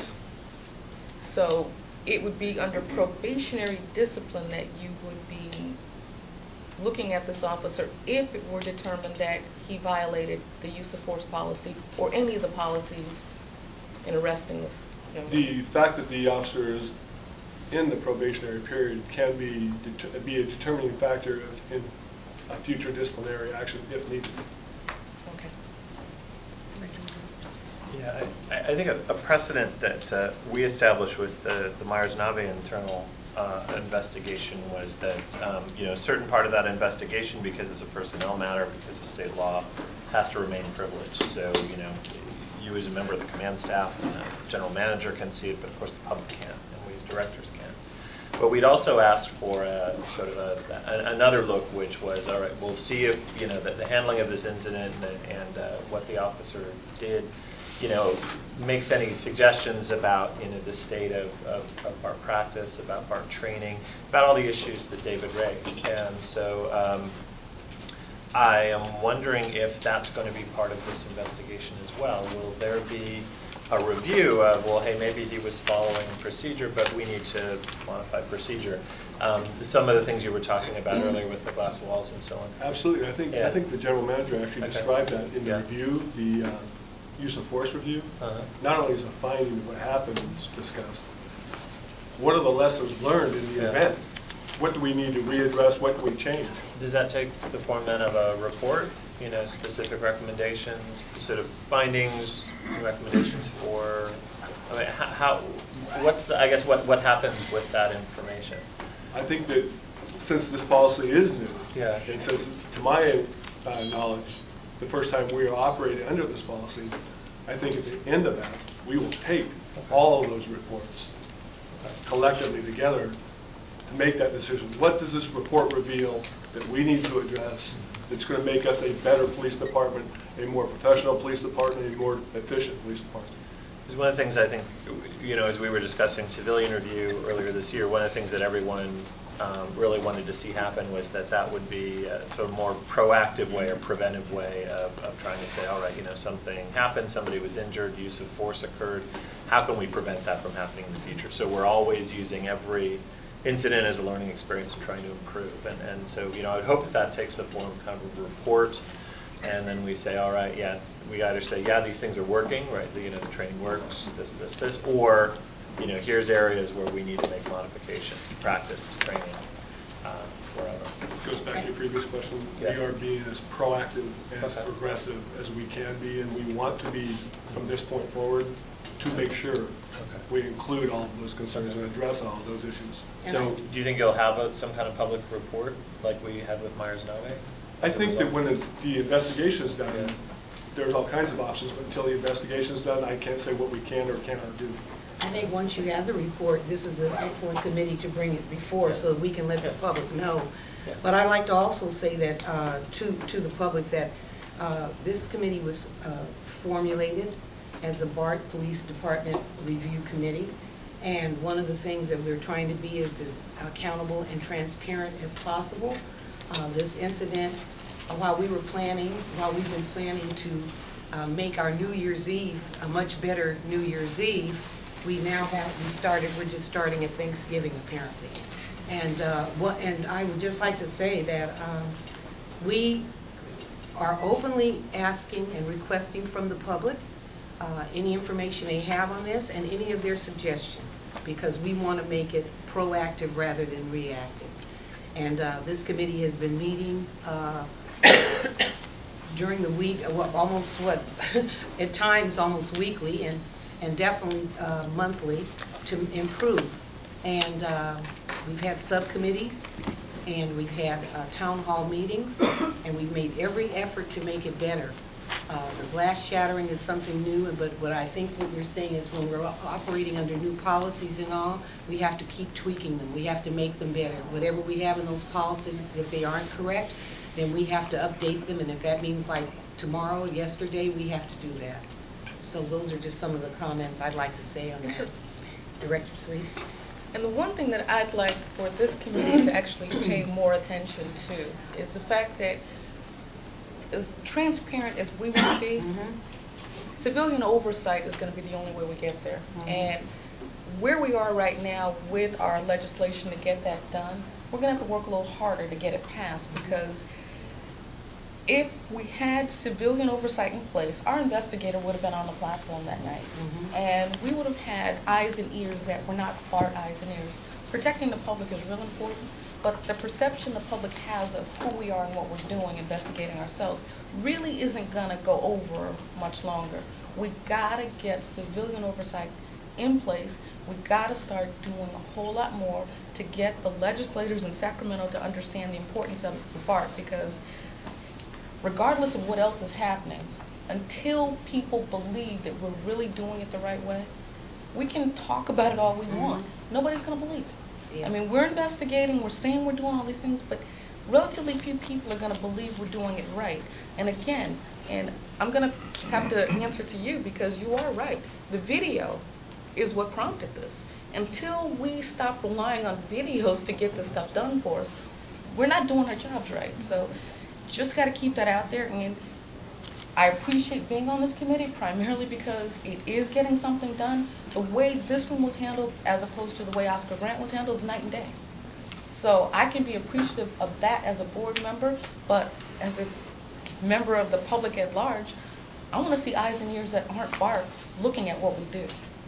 So it would be under probationary discipline that you would be looking at this officer if it were determined that he violated the use of force policy or any of the policies in arresting this young man. The fact that the officer is in the probationary period can be det- be a determining factor in a future disciplinary action if needed. Okay. Yeah, I, I think a, a precedent that uh, we established with the, the Myers-Nave internal uh, investigation was that um, you know, a certain part of that investigation, because it's a personnel matter, because of state law, has to remain privileged. So you know, you as a member of the command staff and the general manager can see it, but of course the public can't, and we as directors can't. But we'd also asked for a, sort of a, a, another look, which was, all right, we'll see if you know the, the handling of this incident and, and uh, what the officer did, you know, makes any suggestions about, you know, the state of, of, of our practice, about our training, about all the issues that David raised. And so um, I am wondering if that's going to be part of this investigation as well. Will there be a review of, well, hey, maybe he was following procedure, but we need to modify procedure. Um, some of the things you were talking about earlier with the glass walls and so on. Absolutely. I think Yeah. I think the general manager actually Okay. described that in the Yeah. review, the uh, use of force review. Uh-huh. Not only is a finding of what happened is discussed, what are the lessons learned in the Yeah. event? What do we need to readdress? What do we change? Does that take the form then of a report, you know, specific recommendations, sort of findings, recommendations for I mean, h- how, what's the, I guess what, what happens with that information? I think that since this policy is new, Yeah. and since, to my uh, knowledge, the first time we are operating under this policy, I think at the end of that, we will take all of those reports collectively together to make that decision. What does this report reveal that we need to address that's going to make us a better police department, a more professional police department, a more efficient police department? Because one of the things I think, you know, as we were discussing civilian review earlier this year, one of the things that everyone um, really wanted to see happen was that that would be a sort of more proactive way or preventive way of, of trying to say, all right, you know, something happened, somebody was injured, use of force occurred, how can we prevent that from happening in the future? So we're always using every incident as a learning experience and trying to improve. And, and so, you know, I would hope that that takes the form of kind of a report, and then we say, all right, yeah, we either say, yeah, these things are working, right, the, you know, the training works, this, this, this, or, you know, here's areas where we need to make modifications, practice, training, uh, wherever. It goes back to your previous question. Yeah. We are being as proactive, as Okay. progressive as we can be, and we want to be from this point forward to make sure we include all of those concerns and address all of those issues. And So, I- do you think you'll have a, some kind of public report like we had with Myers-Nave? I think that when it's, the investigation is done, Yeah. there's all kinds of options, but until the investigation is done, I can't say what we can or cannot do. I think once you have the report, this is an excellent committee to bring it before so that we can let the public know. Yeah. But I'd like to also say that uh, to, to the public that uh, this committee was uh, formulated as a B A R T Police Department Review Committee. And one of the things that we're trying to be is as accountable and transparent as possible. Uh, this incident, uh, while we were planning, while we've been planning to uh, make our New Year's Eve a much better New Year's Eve, we now have, we started, we're just starting at Thanksgiving apparently. And, uh, what, and I would just like to say that um, we are openly asking and requesting from the public uh, any information they have on this and any of their suggestions, because we want to make it proactive rather than reactive. And uh, this committee has been meeting uh, during the week, uh, what, almost what, at times almost weekly and, and definitely uh, monthly to improve. And uh, we've had subcommittees and we've had uh, town hall meetings and we've made every effort to make it better. Uh, the glass shattering is something new, but what I think what you're saying is when we're operating under new policies and all, we have to keep tweaking them. We have to make them better. Whatever we have in those policies, if they aren't correct, then we have to update them, and if that means like tomorrow, yesterday, we have to do that. So those are just some of the comments I'd like to say on that. Director Sweet? And the one thing that I'd like for this committee to actually pay more attention to is the fact that as transparent as we want to be, Mm-hmm. civilian oversight is going to be the only way we get there. Mhm. And where we are right now with our legislation to get that done, we're going to have to work a little harder to get it passed, because if we had civilian oversight in place, our investigator would have been on the platform that night. Mhm. And we would have had eyes and ears that were not B A R T eyes and ears. Protecting the public is real important, but the perception the public has of who we are and what we're doing, investigating ourselves, really isn't going to go over much longer. We got to get civilian oversight in place. We got to start doing a whole lot more to get the legislators in Sacramento to understand the importance of B A R T, because regardless of what else is happening, until people believe that we're really doing it the right way, we can talk about it all we want. Nobody's going to believe it. Yeah. I mean, we're investigating, we're saying we're doing all these things, but relatively few people are going to believe we're doing it right. And again, and I'm going to have to answer to you, because you are right. The video is what prompted this. Until we stop relying on videos to get this stuff done for us, we're not doing our jobs right. So just got to keep that out there. And I appreciate being on this committee primarily because it is getting something done. The way this one was handled as opposed to the way Oscar Grant was handled is night and day. So I can be appreciative of that as a board member, but as a member of the public at large, I want to see eyes and ears that aren't B A R T looking at what we do.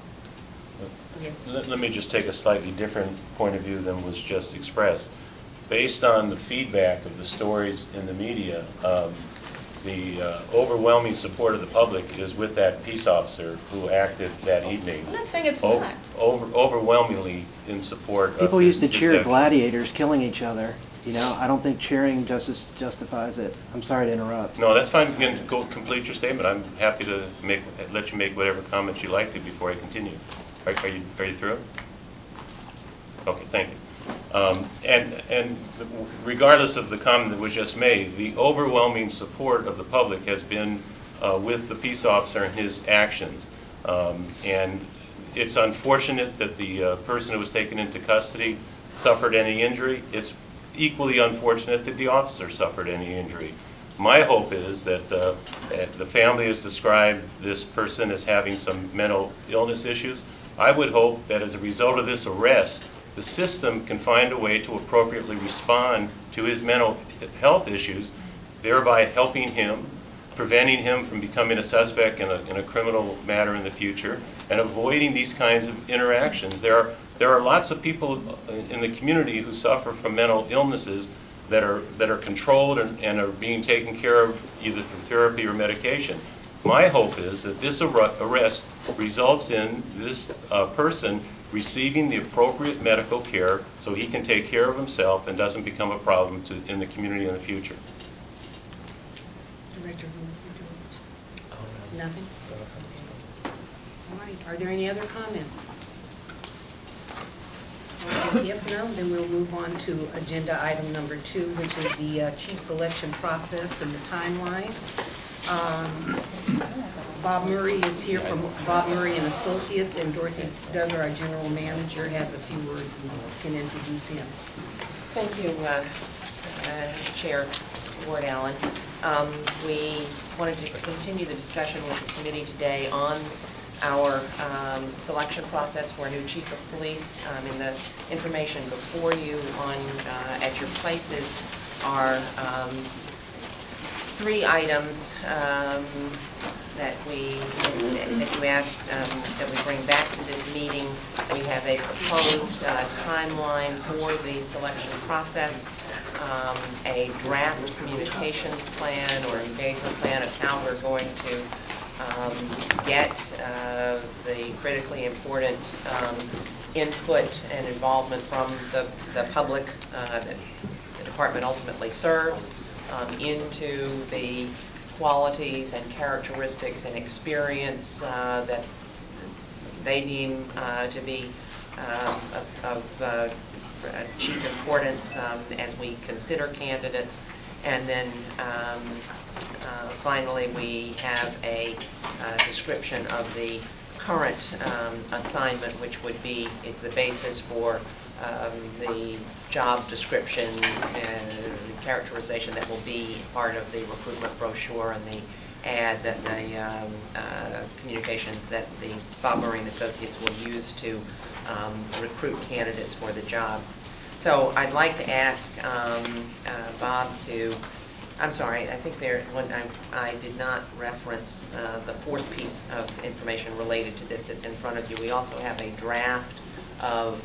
Let, let me just take a slightly different point of view than was just expressed. Based on the feedback of the stories in the media, um, the uh, overwhelming support of the public is with that peace officer who acted that evening. I'm not saying it's O- not. Over, overwhelmingly in support of People his- used to his cheer action. gladiators killing each other. You know, I don't think cheering justice justifies it. I'm sorry to interrupt. No, that's fine. You can go complete your statement. I'm happy to make let you make whatever comments you like to before I continue. Are, are you are you through? Okay, thank you. Um, and and regardless of the comment that was just made, the overwhelming support of the public has been uh, with the peace officer and his actions. Um, and it's unfortunate that the uh, person who was taken into custody suffered any injury. It's equally unfortunate that the officer suffered any injury. My hope is that uh, the family has described this person as having some mental illness issues. I would hope that as a result of this arrest, the system can find a way to appropriately respond to his mental health issues, thereby helping him, preventing him from becoming a suspect in a, in a criminal matter in the future, and avoiding these kinds of interactions. There are, there are lots of people in the community who suffer from mental illnesses that are, that are controlled and, and are being taken care of either through therapy or medication. My hope is that this ar- arrest results in this uh, person receiving the appropriate medical care so he can take care of himself and doesn't become a problem to, in the community in the future. Director, who- nothing? All right, are there any other comments? All right, if no, then we'll move on to agenda item number two, which is the uh, chief selection process and the timeline. Um, Bob Murray is here from Bob Murray and Associates, and Dorothy Duggar, our general manager, has a few words and can introduce him. Thank you, uh, uh, Chair Ward Allen. Um, we wanted to continue the discussion with the committee today on our um, selection process for a new chief of police. Um, in the information before you on uh, at your places are um, three items um, that we that you asked um, that we bring back to this meeting. We have a proposed uh, timeline for the selection process, um, a draft communications plan or engagement plan of how we're going to um, get uh, the critically important um, input and involvement from the, the public uh, that the department ultimately serves um, into the qualities and characteristics and experience uh, that they deem uh, to be uh, of, of uh, chief importance um, as we consider candidates. And then um, uh, finally we have a uh, description of the current um, assignment, which would be is the basis for um, the job description and characterization that will be part of the recruitment brochure and the ad that the um, uh, communications that the Bob Murray and Associates will use to um, recruit candidates for the job. So I'd like to ask um, uh, Bob to, I'm sorry, I think there, when I, I did not reference uh, the fourth piece of information related to this that's in front of you. We also have a draft of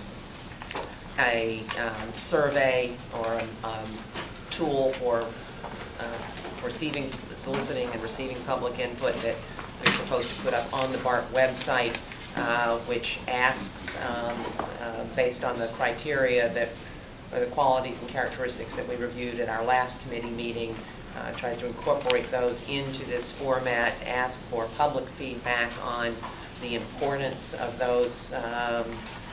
a um, survey or a um, tool for uh, receiving, soliciting and receiving public input that we propose to put up on the B A R C website, uh, which asks, um, uh, based on the criteria that or the qualities and characteristics that we reviewed at our last committee meeting, uh, tries to incorporate those into this format, ask for public feedback on the importance of those um,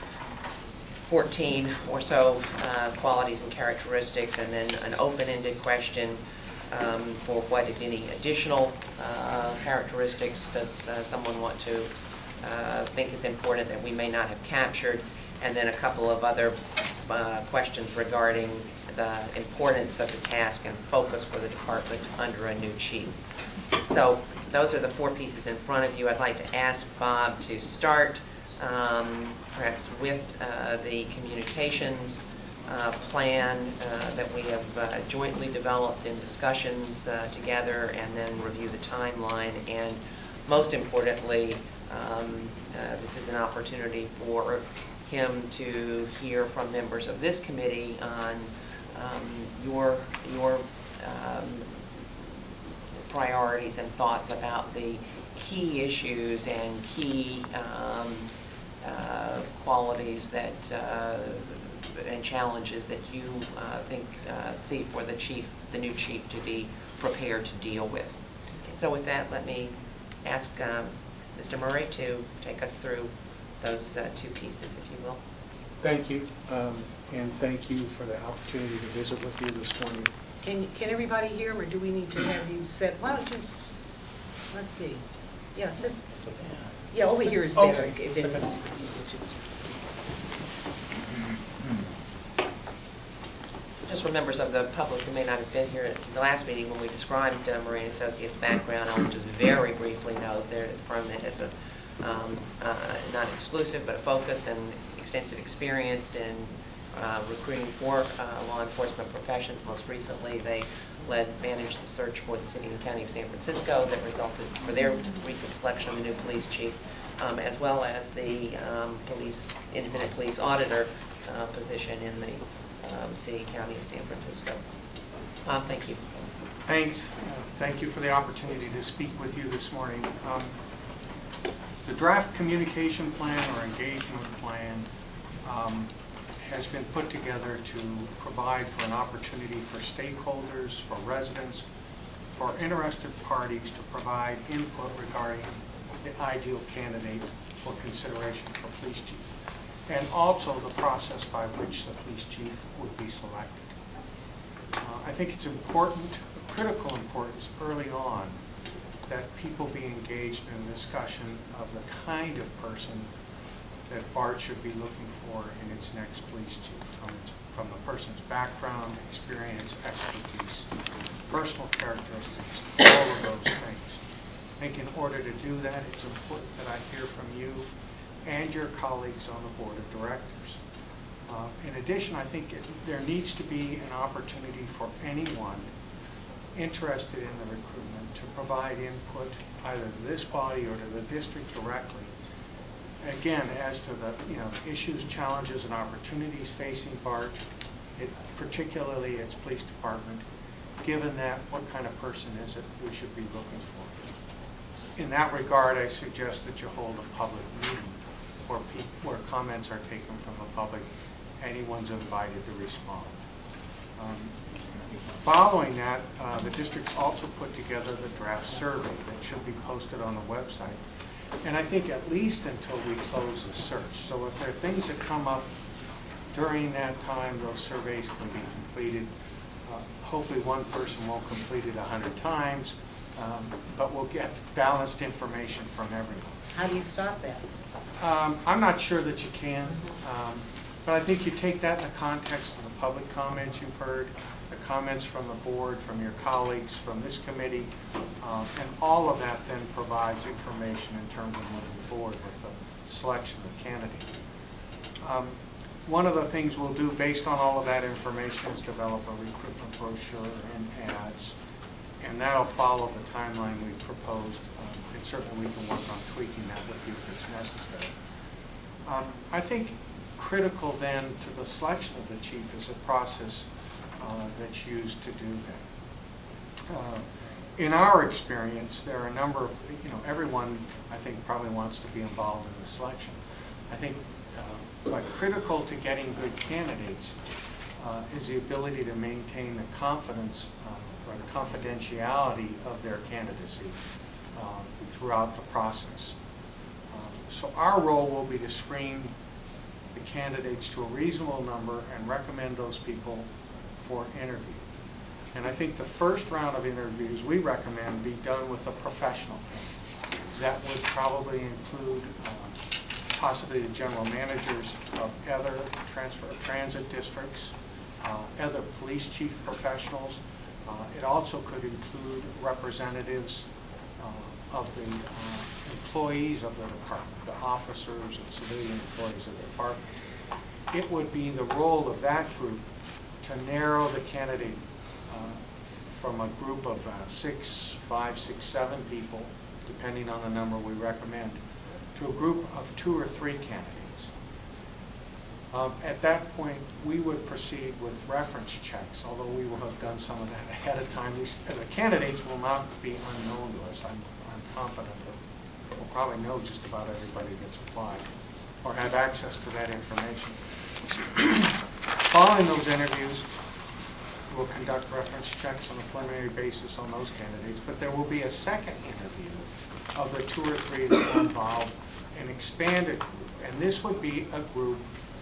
fourteen or so uh, qualities and characteristics, and then an open-ended question um, for what, if any, additional uh, characteristics does uh, someone want to uh, think is important that we may not have captured, and then a couple of other uh, questions regarding the importance of the task and focus for the department under a new chief. So those are the four pieces in front of you. I'd like to ask Bob to start um, perhaps with uh, the communications uh, plan uh, that we have uh, jointly developed in discussions uh, together, and then review the timeline, and most importantly, um, uh, this is an opportunity for him to hear from members of this committee on um, your your um, priorities and thoughts about the key issues and key um, uh, qualities that uh, and challenges that you uh, think uh, see for the chief, the new chief, to be prepared to deal with. So with that, let me ask um, Mister Murray to take us through those uh, two pieces, if you will. Thank you, um, and thank you for the opportunity to visit with you this morning. Can, can everybody hear him, or do we need to have you sit? Why don't you, let's see. Yeah, sit. Yeah, over here is better. Okay. if anyone's- Just for members of the public who may not have been here at the last meeting when we described uh, Murray and Associates' background, I'll just very briefly note they're a firm that has a um, uh, not exclusive but a focus and extensive experience in uh, recruiting for uh, law enforcement professions. Most recently, they led managed the search for the City and County of San Francisco that resulted for their recent selection of the new police chief, um, as well as the um, police independent police auditor uh, position in the Um, City and County of San Francisco. Um, thank you. Thanks. Uh, thank you for the opportunity to speak with you this morning. Um, the draft communication plan or engagement plan um, has been put together to provide for an opportunity for stakeholders, for residents, for interested parties to provide input regarding the ideal candidate for consideration for police chief, and also the process by which the police chief would be selected. Uh, I think it's important, critical importance early on, that people be engaged in a discussion of the kind of person that BART should be looking for in its next police chief, from, its, from the person's background, experience, expertise, personal characteristics, all of those things. I think in order to do that, it's important that I hear from you and your colleagues on the board of directors. Uh, in addition, I think it, there needs to be an opportunity for anyone interested in the recruitment to provide input either to this body or to the district directly. Again, as to the you know issues, challenges, and opportunities facing BART, it, particularly its police department, given that, what kind of person is it we should be looking for? In that regard, I suggest that you hold a public meeting where, where comments are taken from the public. Anyone's invited to respond. Um, following that, uh, the district's also put together the draft survey that should be posted on the website. And I think at least until we close the search. So if there are things that come up during that time, those surveys can be completed. Uh, hopefully one person won't complete it a hundred times, um, but we'll get balanced information from everyone. How do you stop that? Um, I'm not sure that you can, um, but I think you take that in the context of the public comments you've heard, the comments from the board, from your colleagues, from this committee, um, and all of that then provides information in terms of moving forward with the selection of candidate. Um, one of the things we'll do based on all of that information is develop a recruitment brochure and ads, and that'll follow the timeline we've proposed. Um, and certainly we can work on tweaking that with you if it's necessary. Um, I think critical then to the selection of the chief is a process uh, that's used to do that. Uh, in our experience, there are a number of, you know, everyone I think probably wants to be involved in the selection. I think uh, but critical to getting good candidates uh, is the ability to maintain the confidence uh, or the confidentiality of their candidacy uh, throughout the process. Um, so our role will be to screen the candidates to a reasonable number and recommend those people for interview. And I think the first round of interviews we recommend be done with a professional. That would probably include uh, possibly the general managers of other transfer transit districts, uh, other police chief professionals. Uh, it also could include representatives uh, of the uh, employees of the department, the officers and civilian employees of the department. It would be the role of that group to narrow the candidate uh, from a group of uh, six, five, six, seven people, depending on the number we recommend, to a group of two or three candidates. Um, At that point, we would proceed with reference checks, although we will have done some of that ahead of time. These, uh, the candidates will not be unknown to us. I'm, I'm confident that we'll probably know just about everybody that's applied or have access to that information. Following those interviews, we'll conduct reference checks on a preliminary basis on those candidates, but there will be a second interview of the two or three that will involve an expanded group, and this would be a group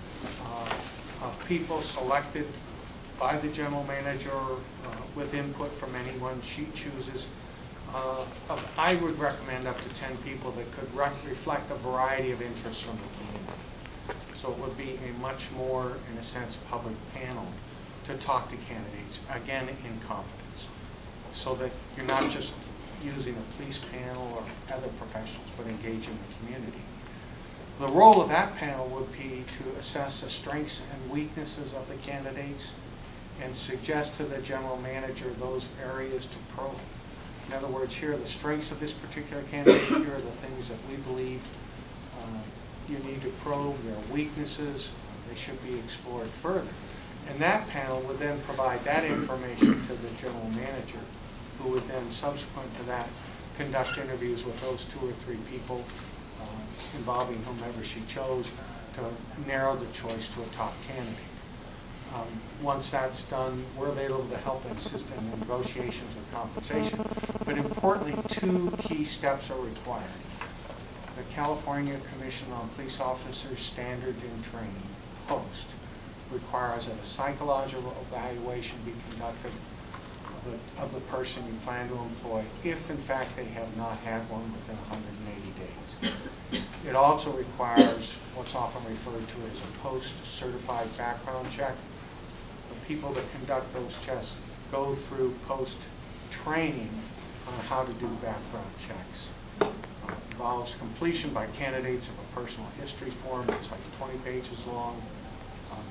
uh, of people selected by the general manager uh, with input from anyone she chooses. Uh, of, I would recommend up to ten people that could re reflect a variety of interests from the community. So it would be a much more, in a sense, public panel to talk to candidates, again, in confidence, so that you're not just using a police panel or other professionals, but engaging the community. The role of that panel would be to assess the strengths and weaknesses of the candidates and suggest to the general manager those areas to probe. In other words, here are the strengths of this particular candidate, here are the things that we believe uh, you need to probe, their weaknesses, they should be explored further. And that panel would then provide that information to the general manager, who would then, subsequent to that, conduct interviews with those two or three people uh, involving whomever she chose to narrow the choice to a top candidate. Um, once that's done, we're available to help and assist in the negotiations of compensation. But importantly, two key steps are required. The California Commission on Police Officers Standards in Training, POST, requires that a psychological evaluation be conducted of the, of the person you plan to employ if, in fact, they have not had one within one hundred eighty days. It also requires what's often referred to as a post-certified background check. The people that conduct those checks go through post-training on how to do background checks. Uh, involves completion by candidates of a personal history form that's like twenty pages long. Um,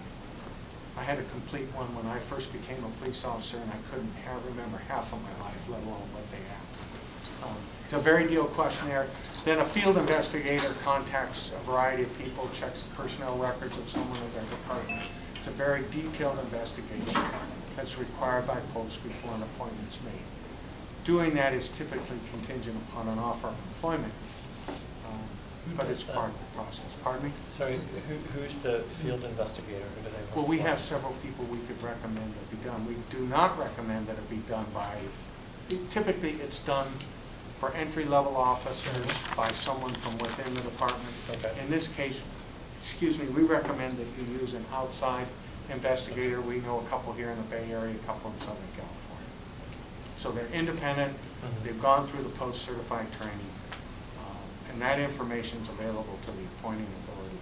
I had to complete one when I first became a police officer, and I couldn't have, remember half of my life, let alone what they asked. Um, it's a very detailed questionnaire. Then a field investigator contacts a variety of people, checks the personnel records of someone in their department. It's a very detailed investigation that's required by POST before an appointment's made. Doing that is typically contingent upon an offer of employment, um, but it's part of the process. Pardon me? Sorry, who, who's the field investigator? Who do they Well, we report? have several people we could recommend that be done. We do not recommend that it be done by, it, typically it's done for entry-level officers by someone from within the department. Okay. In this case, excuse me, we recommend that you use an outside investigator. We know a couple here in the Bay Area, a couple in Southern California. So they're independent, Mm-hmm. they've gone through the post-certified training, um, and that information is available to the appointing authority.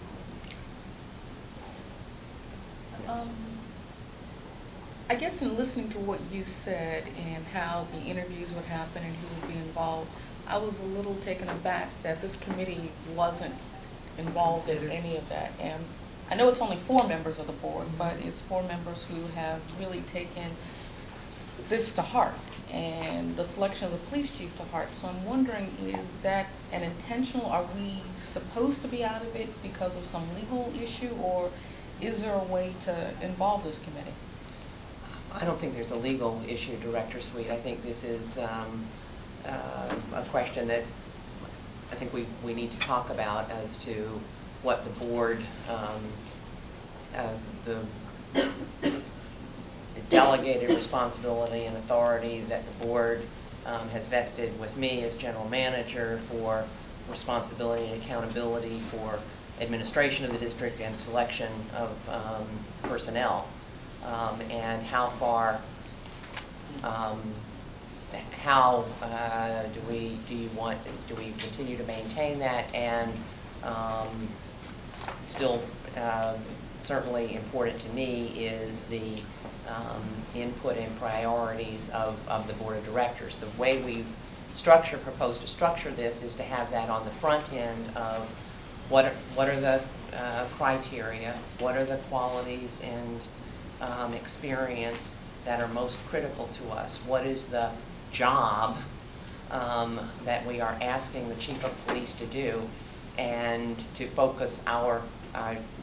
Yes. Um, I guess in listening to what you said and how the interviews would happen and who would be involved, I was a little taken aback that this committee wasn't involved in any of that. And I know it's only four members of the board, but it's four members who have really taken this to heart and the selection of the police chief to heart. So I'm wondering, is that an intentional, are we supposed to be out of it because of some legal issue, or is there a way to involve this committee? I don't think there's a legal issue, Director Sweet. I think this is um, uh, a question that I think we, we need to talk about as to what the board, um, uh, the, the delegated responsibility and authority that the board um, has vested with me as general manager for responsibility and accountability for administration of the district and selection of um, personnel. Um, and how far, um, how uh, do we do you want do we continue to maintain that, and um, still uh, certainly important to me is the um, input and priorities of, of the board of directors. The way we structure propose to structure this is to have that on the front end of what are, what are the uh, criteria, what are the qualities and Um, experience that are most critical to us. What is the job um, that we are asking the chief of police to do, and to focus our uh,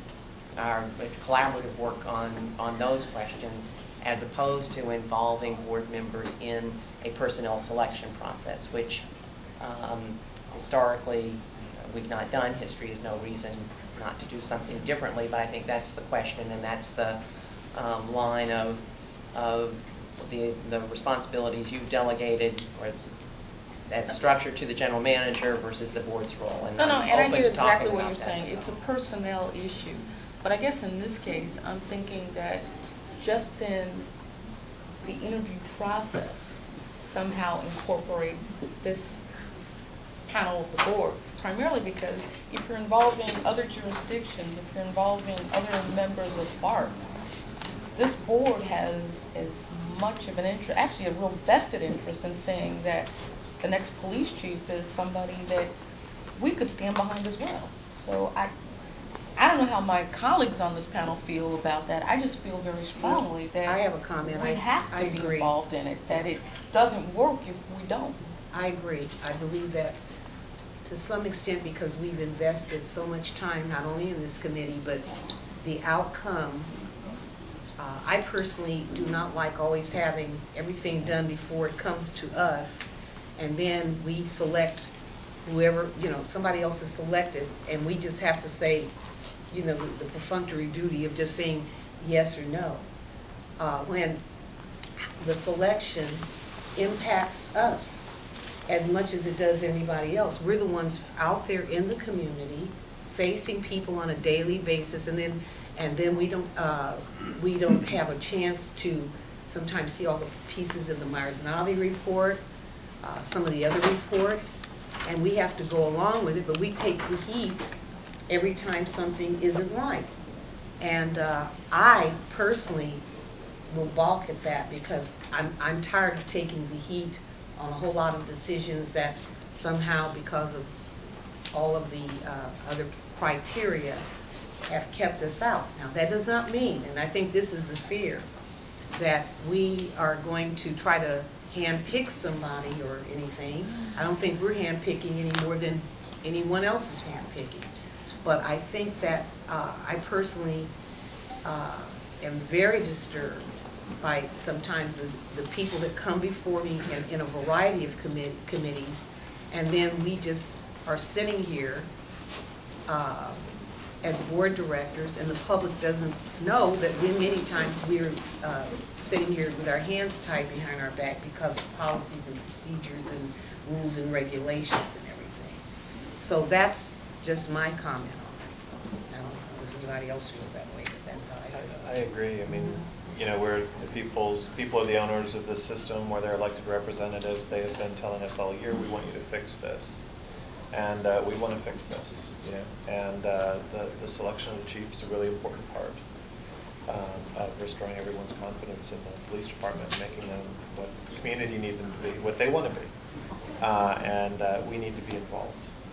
our collaborative work on, on those questions, as opposed to involving board members in a personnel selection process, which um, historically uh, we've not done. History is no reason not to do something differently, but I think that's the question, and that's the um, line of, of the, the responsibilities you've delegated, or that structure, to the general manager versus the board's role. And No, no, I'm and I open hear to talking exactly what about you're that. saying. It's a personnel issue. But I guess in this case, I'm thinking that just in the interview process, somehow incorporate this panel of the board, primarily because if you're involving other jurisdictions, if you're involving other members of BART, this board has as much of an interest, actually a real vested interest in saying that the next police chief is somebody that we could stand behind as well. So I, I don't know how my colleagues on this panel feel about that. I just feel very strongly that I have a comment. we I- have to I be agree. involved in it, that it doesn't work if we don't. I agree. I believe that to some extent, because we've invested so much time, not only in this committee, but the outcome. Uh, I personally do not like always having everything done before it comes to us, and then we select whoever, you know, somebody else is selected, and we just have to say, you know, the, the perfunctory duty of just saying yes or no. Uh, when the selection impacts us as much as it does anybody else. We're the ones out there in the community, facing people on a daily basis, and then and then we don't uh, we don't have a chance to sometimes see all the pieces in the Myers-Navi report, uh, some of the other reports, and we have to go along with it, but we take the heat every time something isn't right. And uh, I personally will balk at that, because I'm, I'm tired of taking the heat on a whole lot of decisions that somehow, because of all of the uh, other criteria, have kept us out. Now, that does not mean, and I think this is the fear, that we are going to try to handpick somebody or anything. I don't think we're handpicking any more than anyone else is handpicking. But I think that uh, I personally uh, am very disturbed by sometimes the, the people that come before me in, in a variety of commi committees, and then we just are sitting here uh, as board directors, and the public doesn't know that we many times we're uh, sitting here with our hands tied behind our back because of policies and procedures and rules and regulations and everything. So that's just my comment on it. I don't know if anybody else feels that way, but that's how I feel. I, I agree. I mean, you know, we're the people's people are the owners of this system. We're their elected representatives. They have been telling us all year, we want you to fix this, and uh, we want to fix this. You know, and uh, the the selection of the chief is a really important part um, of restoring everyone's confidence in the police department, making them what the community needs them to be, what they want to be, uh, and uh, we need to be involved.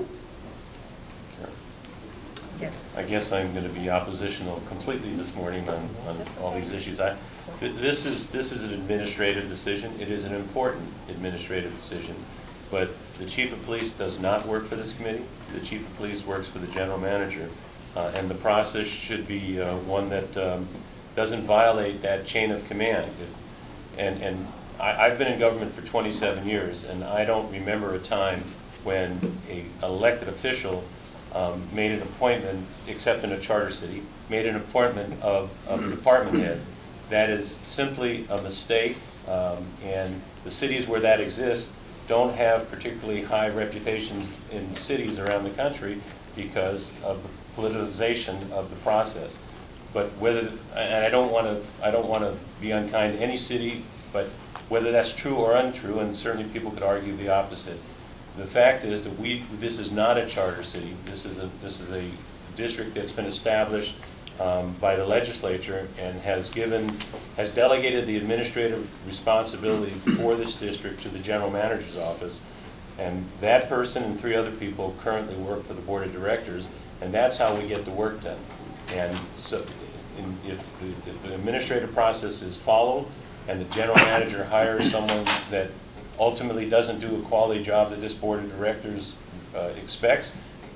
Yes. I guess I'm going to be oppositional completely this morning on, on all these issues. I, th this is this is an administrative decision. It is an important administrative decision, but the chief of police does not work for this committee. The chief of police works for the general manager, uh, and the process should be uh, one that um, doesn't violate that chain of command. It, and and I, I've been in government for twenty-seven years, and I don't remember a time when a elected official Um, made an appointment, except in a charter city, made an appointment of, of a department head. That is simply a mistake, um, and the cities where that exists don't have particularly high reputations in cities around the country because of the politicization of the process. But whether, and I don't want to, I don't want to be unkind to any city, but whether that's true or untrue, and certainly people could argue the opposite. The fact is that we, this is not a charter city. This is a, this is a district that's been established um, by the legislature and has given, has delegated the administrative responsibility for this district to the general manager's office. And that person and three other people currently work for the board of directors, and that's how we get the work done. And so in, if, the, if the administrative process is followed and the general manager hires someone that ultimately doesn't do a quality job that this board of directors uh, expects,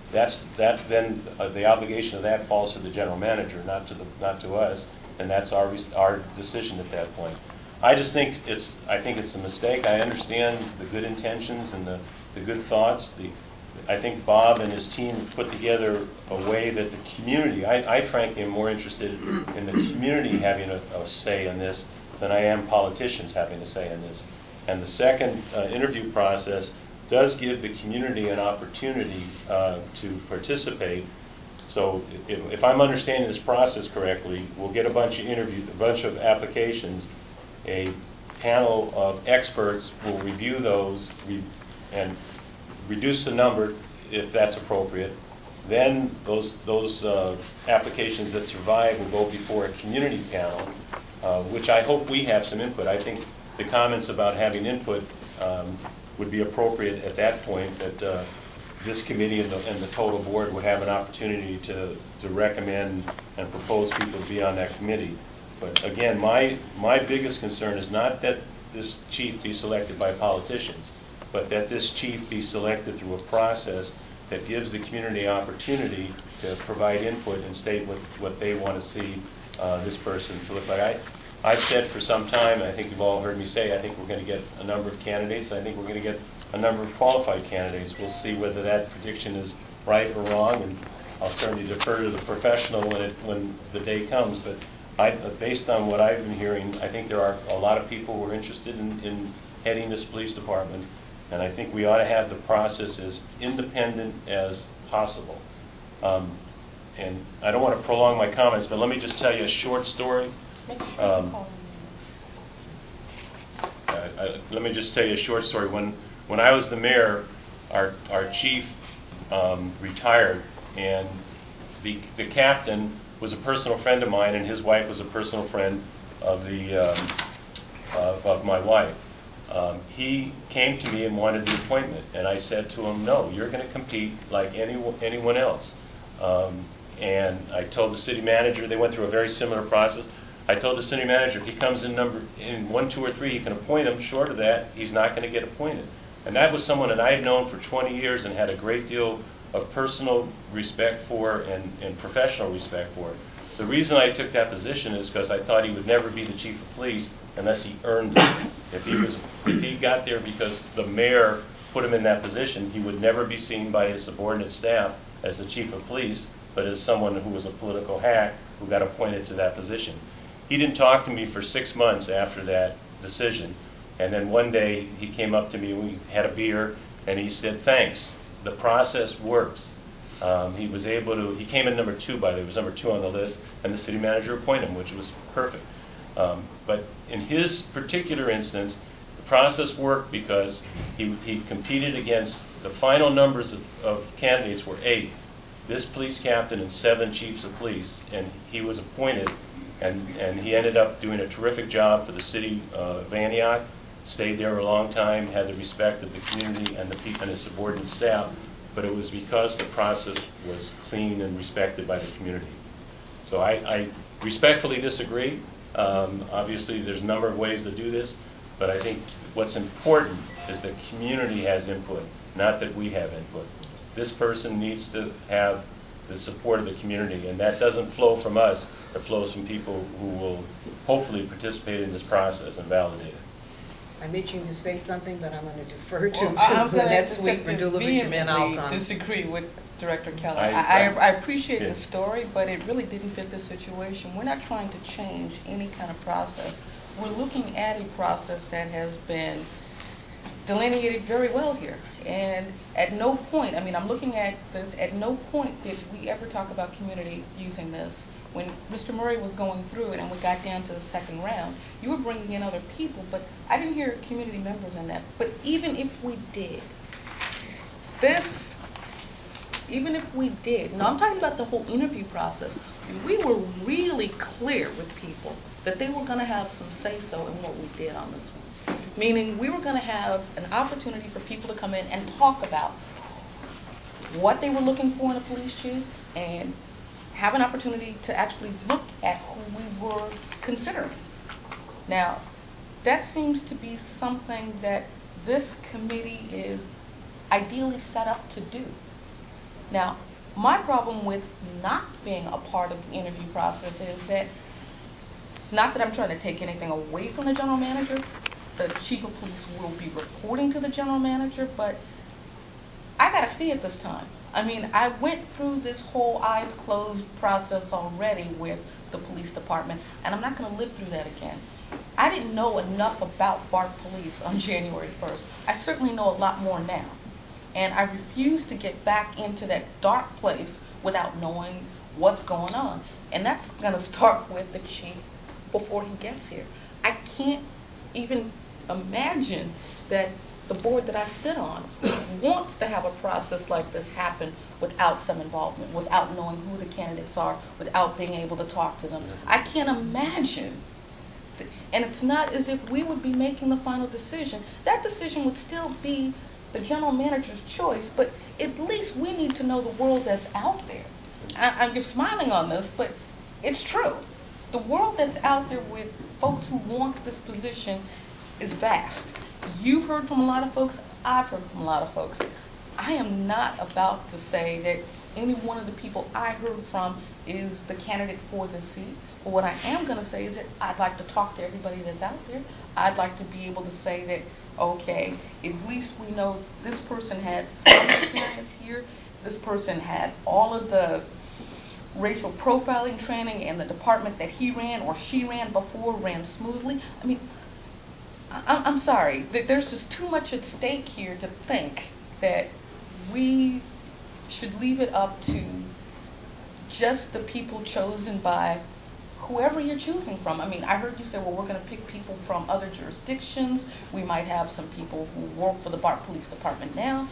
that's, that then, uh, the obligation of that falls to the general manager, not to the, not to us, and that's our, res- our decision at that point. I just think it's, I think it's a mistake. I understand the good intentions and the, the good thoughts. The, I think Bob and his team have put together a way that the community, I, I frankly am more interested in the community having a, a say in this than I am politicians having a say in this. And the second uh, interview process does give the community an opportunity uh, to participate. So if, if I'm understanding this process correctly, we'll get a bunch of interviews, a bunch of applications. A panel of experts will review those re- and reduce the number if that's appropriate. Then those those uh, applications that survive will go before a community panel, uh, which I hope we have some input. I think the comments about having input um, would be appropriate at that point, that uh, this committee and the, and the total board would have an opportunity to, to recommend and propose people to be on that committee. But again, my, my biggest concern is not that this chief be selected by politicians, but that this chief be selected through a process that gives the community opportunity to provide input and state what, what they want to see uh, this person to look like. I, I've said for some time, and I think you've all heard me say, I think we're going to get a number of candidates. I think we're going to get a number of qualified candidates. We'll see whether that prediction is right or wrong, and I'll certainly defer to the professional when, it, when the day comes. But I, based on what I've been hearing, I think there are a lot of people who are interested in, in heading this police department, and I think we ought to have the process as independent as possible. Um, and I don't want to prolong my comments, but let me just tell you a short story. Um, I, I, let me just tell you a short story. When when I was the mayor, our our chief um, retired, and the the captain was a personal friend of mine, and his wife was a personal friend of the um, uh, of my wife. Um, he came to me and wanted the appointment, and I said to him, "No, you're going to compete like any anyone else." Um, and I told the city manager. They went through a very similar process. I told the city manager, if he comes in number in one, two, or three, he can appoint him. Short of that, he's not going to get appointed. And that was someone that I had known for twenty years and had a great deal of personal respect for and, and professional respect for. The reason I took that position is because I thought he would never be the chief of police unless he earned it. If he was, if he got there because the mayor put him in that position, he would never be seen by his subordinate staff as the chief of police, but as someone who was a political hack who got appointed to that position. He didn't talk to me for six months after that decision. And then one day he came up to me, we had a beer, and he said, "Thanks, the process works." Um, he was able to, he came in number two, by the way, he was number two on the list, and the city manager appointed him, which was perfect. Um, but in his particular instance, the process worked because he, he competed against, the final numbers of, of candidates were eight. This police captain and seven chiefs of police, and he was appointed, and, and he ended up doing a terrific job for the city uh, of Antioch, stayed there a long time, had the respect of the community and the people and his subordinate staff, but it was because the process was clean and respected by the community. So I, I respectfully disagree. Um, obviously, there's a number of ways to do this, but I think what's important is the community has input, not that we have input. This person needs to have the support of the community, and that doesn't flow from us. It flows from people who will hopefully participate in this process and validate it. I'm itching to say something, but I'm going to defer to, Well, I'm to going Lynette to Sweet Radulovich, and then I'll come. disagree with Director Keller. I- I, I, I- I appreciate yes. the story, but it really didn't fit the situation. We're not trying to change any kind of process. We're looking at a process that has been delineated very well here. And at no point, I mean, I'm looking at this, at no point did we ever talk about community using this. When Mister Murray was going through it and we got down to the second round, you were bringing in other people, but I didn't hear community members in that. But even if we did, this, even if we did, no, I'm talking about the whole interview process, we were really clear with people that they were going to have some say-so in what we did on this one. Meaning we were going to have an opportunity for people to come in and talk about what they were looking for in a police chief and have an opportunity to actually look at who we were considering. Now, that seems to be something that this committee is ideally set up to do. Now, my problem with not being a part of the interview process is that, not that I'm trying to take anything away from the general manager, the chief of police will be reporting to the general manager, but I gotta see it this time. I mean, I went through this whole eyes closed process already with the police department, and I'm not gonna live through that again. I didn't know enough about BART Police on January first. I certainly know a lot more now. And I refuse to get back into that dark place without knowing what's going on. And that's gonna start with the chief before he gets here. I can't even imagine that the board that I sit on wants to have a process like this happen without some involvement, without knowing who the candidates are, without being able to talk to them. I can't imagine. Th- and it's not as if we would be making the final decision. That decision would still be the general manager's choice, but at least we need to know the world that's out there. I, I, you're smiling on this, but it's true. The world that's out there with folks who want this position is vast. You've heard from a lot of folks. I've heard from a lot of folks. I am not about to say that any one of the people I heard from is the candidate for this seat. But what I am going to say is that I'd like to talk to everybody that's out there. I'd like to be able to say that, okay, at least we know this person had some experience here. This person had all of the racial profiling training, and the department that he ran or she ran before ran smoothly. I mean, I, I'm sorry. There's just too much at stake here to think that we should leave it up to just the people chosen by whoever you're choosing from. I mean, I heard you say, well, we're going to pick people from other jurisdictions. We might have some people who work for the BART Police Department now.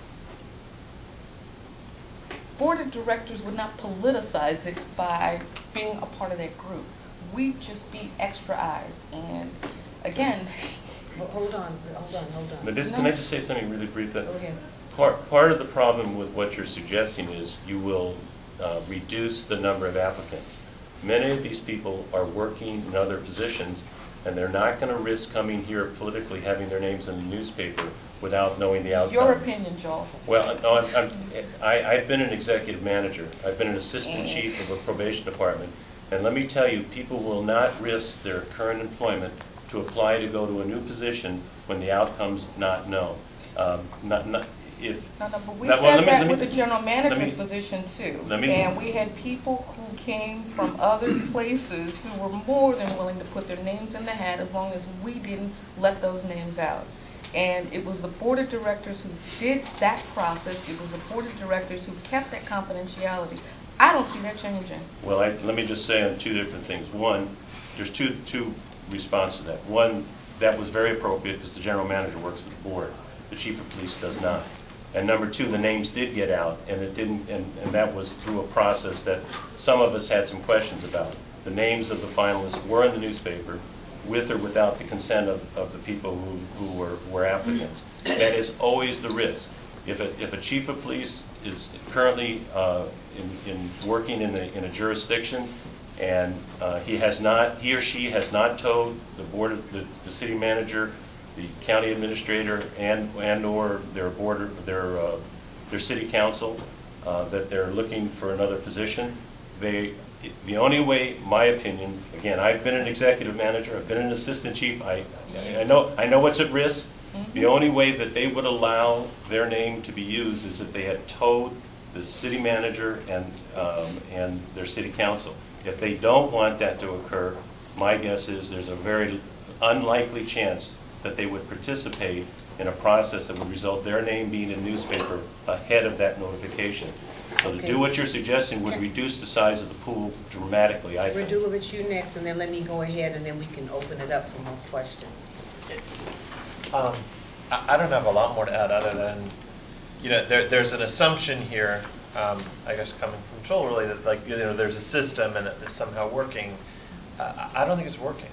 Board of directors would not politicize it by being a part of that group. We'd just be extra eyes. And again, Ho- Hold on, hold on, hold on. But this, No. can I just say something really brief? That Go ahead. part, part of the problem with what you're suggesting is you will uh, reduce the number of applicants. Many of these people are working in other positions, and they're not going to risk coming here politically, having their names in the newspaper without knowing the outcome. your opinion, Joel. Well, no, I'm, I'm, I, I've been an executive manager. I've been an assistant chief of a probation department. And let me tell you, people will not risk their current employment to apply to go to a new position when the outcome's not known. Um, not, not, if, No, no, but we that- well, said let me- that let me- with the general manager's let me- position too. let me- And we had people who came from other places who were more than willing to put their names in the hat as long as we didn't let those names out. And it was the board of directors who did that process. It was the board of directors who kept that confidentiality. I don't see that changing. Well, I, let me just say on two different things. One, there's two two responses to that. One, that was very appropriate because the general manager works with the board. The chief of police does not. And number two, the names did get out, and it didn't, and, and that was through a process that some of us had some questions about. The names of the finalists were in the newspaper, with or without the consent of, of the people who, who were, were applicants. That is always the risk. If a, if a chief of police is currently uh, in, in working in a, in a jurisdiction and uh, he has not, he or she has not told the board of the, the city manager, the county administrator, and and or their board, their uh, their city council uh, that they're looking for another position, they, the only way, my opinion, again, I've been an executive manager, I've been an assistant chief, I I know I know what's at risk. The only way that they would allow their name to be used is if they had told the city manager and um, and their city council. If they don't want that to occur, my guess is there's a very unlikely chance that they would participate in a process that would result their name being in newspaper ahead of that notification. So to Okay. do what you're suggesting would reduce the size of the pool dramatically, I think. Radulovich, you next, and then let me go ahead, and then we can open it up for more questions. Um, I, I don't have a lot more to add other than, you know, there, there's an assumption here, um, I guess coming from Joel really, that like, you know, there's a system and that it's somehow working. Uh, I don't think it's working.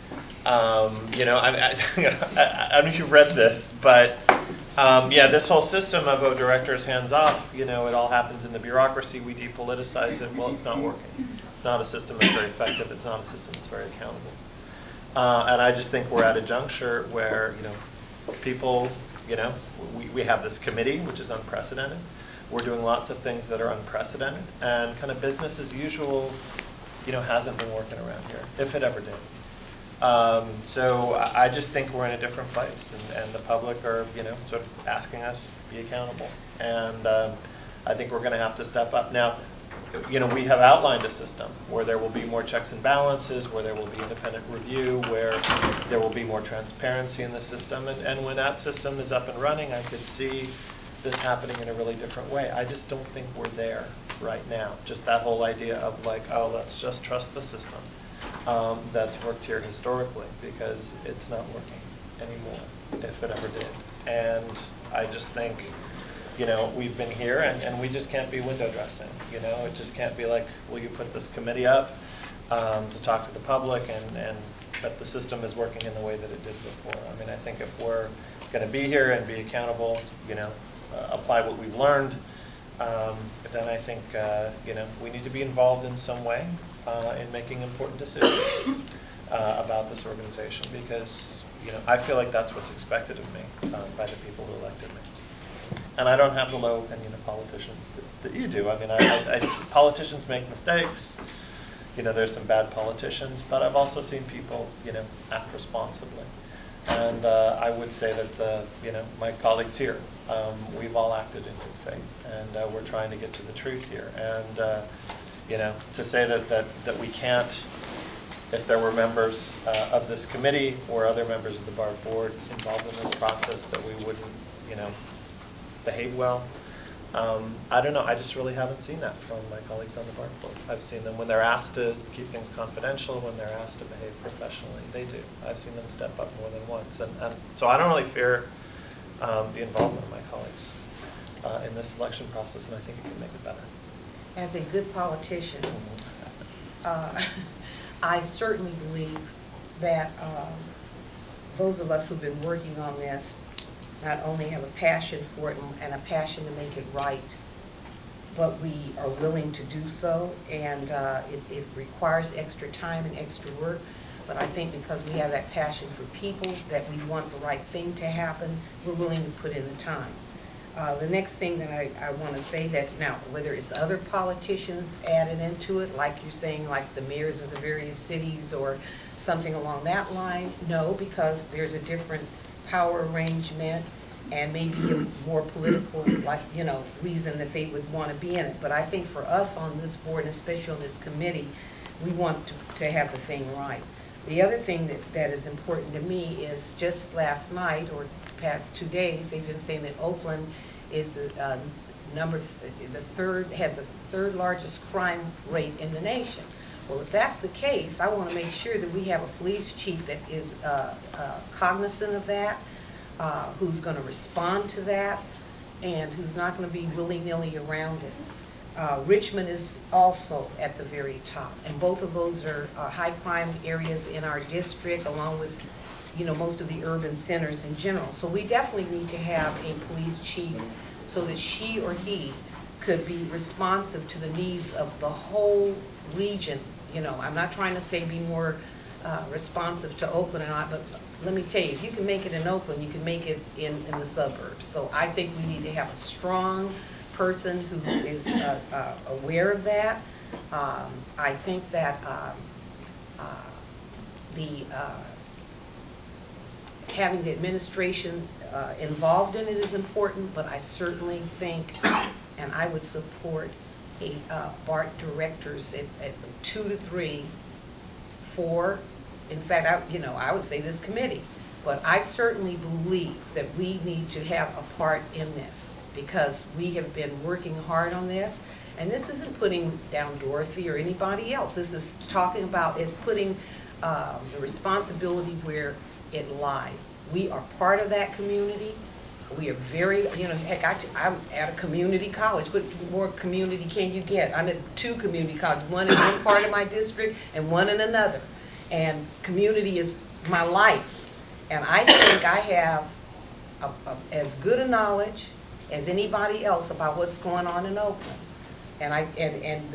Um, you know, I, I, I, I don't know if you've read this, but um, yeah, this whole system of, oh, directors hands off, you know, it all happens in the bureaucracy, we depoliticize it. Well, it's not working. It's not a system that's very effective. It's not a system that's very accountable. Uh, and I just think we're at a juncture where, you know, people, you know, we, we have this committee, which is unprecedented. We're doing lots of things that are unprecedented, and kind of business as usual, you know, hasn't been working around here, if it ever did. Um, so I I just think we're in a different place, and, and the public are, you know, sort of asking us to be accountable. And um, I think we're going to have to step up. Now, you know, we have outlined a system where there will be more checks and balances, where there will be independent review, where there will be more transparency in the system. And, and when that system is up and running, I could see this happening in a really different way. I just don't think we're there right now. Just that whole idea of like, oh, let's just trust the system um, that's worked here historically, because it's not working anymore, if it ever did. And I just think, you know, we've been here, and, and we just can't be window dressing. You know, it just can't be like, will you put this committee up um, to talk to the public, and, and that the system is working in the way that it did before. I mean, I think if we're going to be here and be accountable, you know, uh, apply what we've learned, um, then I think, uh, you know, we need to be involved in some way uh, in making important decisions uh, about this organization, because, you know, I feel like that's what's expected of me uh, by the people who elected me. And I don't have the low opinion of politicians that, that you do. I mean, I, I, I, politicians make mistakes. You know, there's some bad politicians, but I've also seen people, you know, act responsibly. And uh, I would say that, uh, you know, my colleagues here, um, we've all acted in good faith, and uh, we're trying to get to the truth here. And, uh, you know, to say that, that, that we can't, if there were members uh, of this committee or other members of the B A R D board involved in this process, that we wouldn't, you know, behave well. Um, I don't know. I just really haven't seen that from my colleagues on the B A R D board. I've seen them when they're asked to keep things confidential, when they're asked to behave professionally, they do. I've seen them step up more than once. And, and so I don't really fear um, the involvement of my colleagues uh, in this election process, and I think it can make it better. As a good politician, uh, I certainly believe that um, those of us who've been working on this not only have a passion for it and a passion to make it right, but we are willing to do so, and uh, it, it requires extra time and extra work. But I think because we have that passion for people, that we want the right thing to happen, we're willing to put in the time. Uh, the next thing that I, I want to say, that now, whether it's other politicians added into it, like you're saying, like the mayors of the various cities or something along that line, no, because there's a different power arrangement and maybe a more political, like, you know, reason that they would want to be in it. But I think for us on this board, and especially on this committee, we want to, to have the thing right. The other thing that, that is important to me is just last night, or past two days, they've been saying that Oakland is the uh, number, the third, has the third largest crime rate in the nation. Well, if that's the case, I want to make sure that we have a police chief that is uh, uh, cognizant of that, uh, who's going to respond to that, and who's not going to be willy-nilly around it. Uh, Richmond is also at the very top, and both of those are uh, high-crime areas in our district, along with, you know, most of the urban centers in general. So we definitely need to have a police chief so that she or he could be responsive to the needs of the whole region. You know, I'm not trying to say be more uh, responsive to Oakland or not, but let me tell you, if you can make it in Oakland, you can make it in, in the suburbs. So I think we need to have a strong person who is uh, uh, aware of that. Um, I think that um, uh, the uh, having the administration uh, involved in it is important, but I certainly think, and I would support a uh, B A R T directors at, at two to three, four. In fact, I, you know, I would say this committee, but I certainly believe that we need to have a part in this, because we have been working hard on this, and this isn't putting down Dorothy or anybody else. This is talking about, it's putting um, the responsibility where it lies. We are part of that community. We are very, you know, heck, I, I'm at a community college. What more community can you get? I'm at two community colleges, one in one part of my district and one in another. And community is my life. And I think I have a, a, as good a knowledge as anybody else about what's going on in Oakland. And I and, and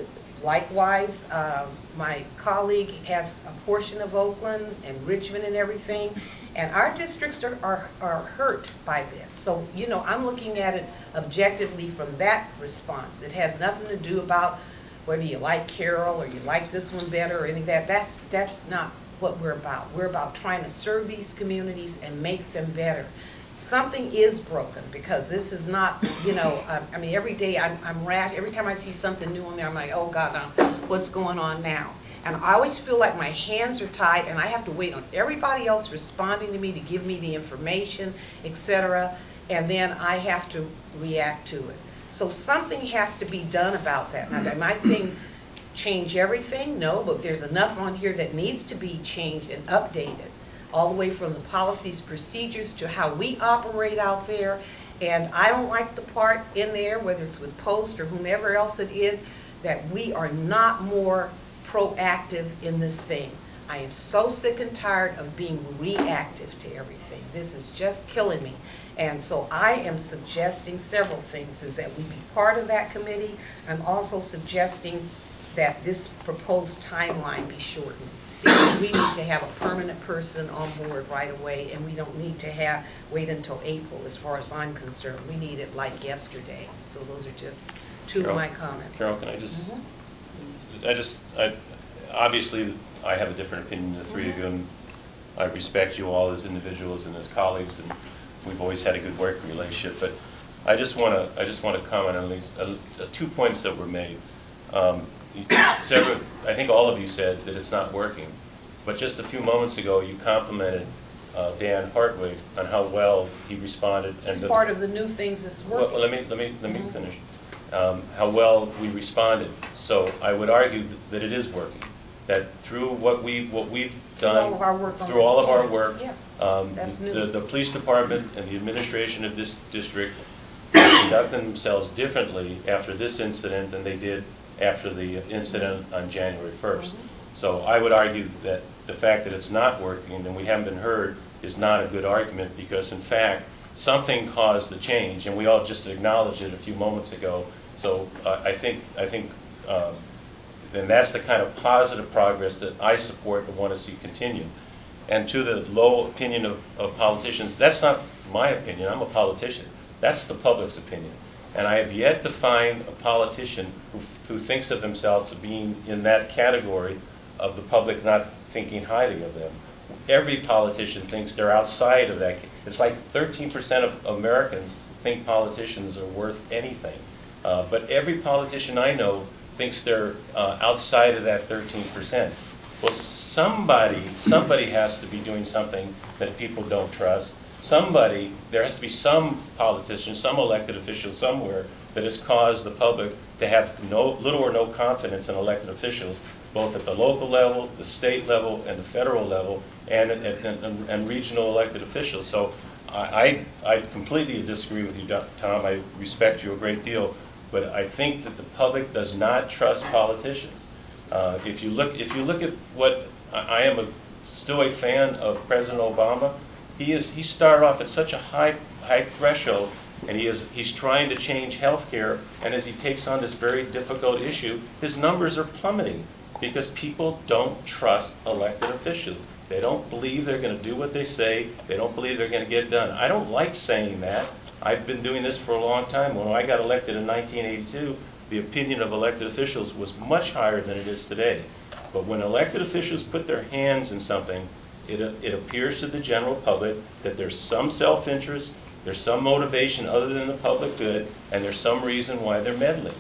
Likewise, uh, my colleague has a portion of Oakland and Richmond and everything, and our districts are, are, are hurt by this. So, you know, I'm looking at it objectively from that response. It has nothing to do about whether you like Carroll or you like this one better or any of that. That's, that's not what we're about. We're about trying to serve these communities and make them better. Something is broken, because this is not, you know, uh, I mean, every day I'm, I'm rash. Every time I see something new on there, I'm like, oh, God, now, what's going on now? And I always feel like my hands are tied, and I have to wait on everybody else responding to me to give me the information, et cetera, and then I have to react to it. So something has to be done about that. Now, am I saying change everything? No, but there's enough on here that needs to be changed and updated, all the way from the policies, procedures, to how we operate out there. And I don't like the part in there, whether it's with Post or whomever else it is, that we are not more proactive in this thing. I am so sick and tired of being reactive to everything. This is just killing me. And so I am suggesting several things, is that we be part of that committee. I'm also suggesting that this proposed timeline be shortened, because we need to have a permanent person on board right away, and we don't need to have wait until April as far as I'm concerned. We need it like yesterday. So those are just two Carol, of my comments. Carol, can I just, Mm-hmm. I just, I, obviously I have a different opinion than the three Mm-hmm. of you, and I respect you all as individuals and as colleagues, and we've always had a good working relationship. But I just want to, I just want to comment on these uh, two points that were made. Um, Several, I think all of you said that it's not working, but just a few moments ago you complimented uh, Dan Hartwig on how well he responded. It's and the, part of the new things that's working. well, let me let me let me Mm-hmm. finish. Um, how well we responded. So I would argue that it is working. That through what we what we've Through done, all of our work on through this all of our plan. work, Yeah, um, that's the, new. the police department and the administration of this district conducted themselves differently after this incident than they did after the incident on January first. Mhm. So I would argue that the fact that it's not working and we haven't been heard is not a good argument, because in fact something caused the change, and we all just acknowledged it a few moments ago. So uh, I think I think um, then that's the kind of positive progress that I support and want to see continue. And to the low opinion of, of politicians, that's not my opinion. I'm a politician. That's the public's opinion. And I have yet to find a politician who, who thinks of themselves as being in that category of the public not thinking highly of them. Every politician thinks they're outside of that. It's like thirteen percent of Americans think politicians are worth anything. Uh, but every politician I know thinks they're uh, outside of that thirteen percent. Well, somebody, somebody has to be doing something that people don't trust. Somebody, there has to be some politician, some elected official somewhere that has caused the public to have no, little or no confidence in elected officials, both at the local level, the state level, and the federal level, and, and, and, and regional elected officials. So I, I, I completely disagree with you, Tom. I respect you a great deal, but I think that the public does not trust politicians. Uh, if you look, if you look at what I, I am a, still a fan of President Obama. He is. He started off at such a high high threshold, and he is. He's trying to change health care. And as he takes on this very difficult issue, his numbers are plummeting because people don't trust elected officials. They don't believe they're going to do what they say. They don't believe they're going to get it done. I don't like saying that. I've been doing this for a long time. When I got elected in nineteen eighty-two, the opinion of elected officials was much higher than it is today. But when elected officials put their hands in something, It, it appears to the general public that there's some self-interest, there's some motivation other than the public good, and there's some reason why they're meddling.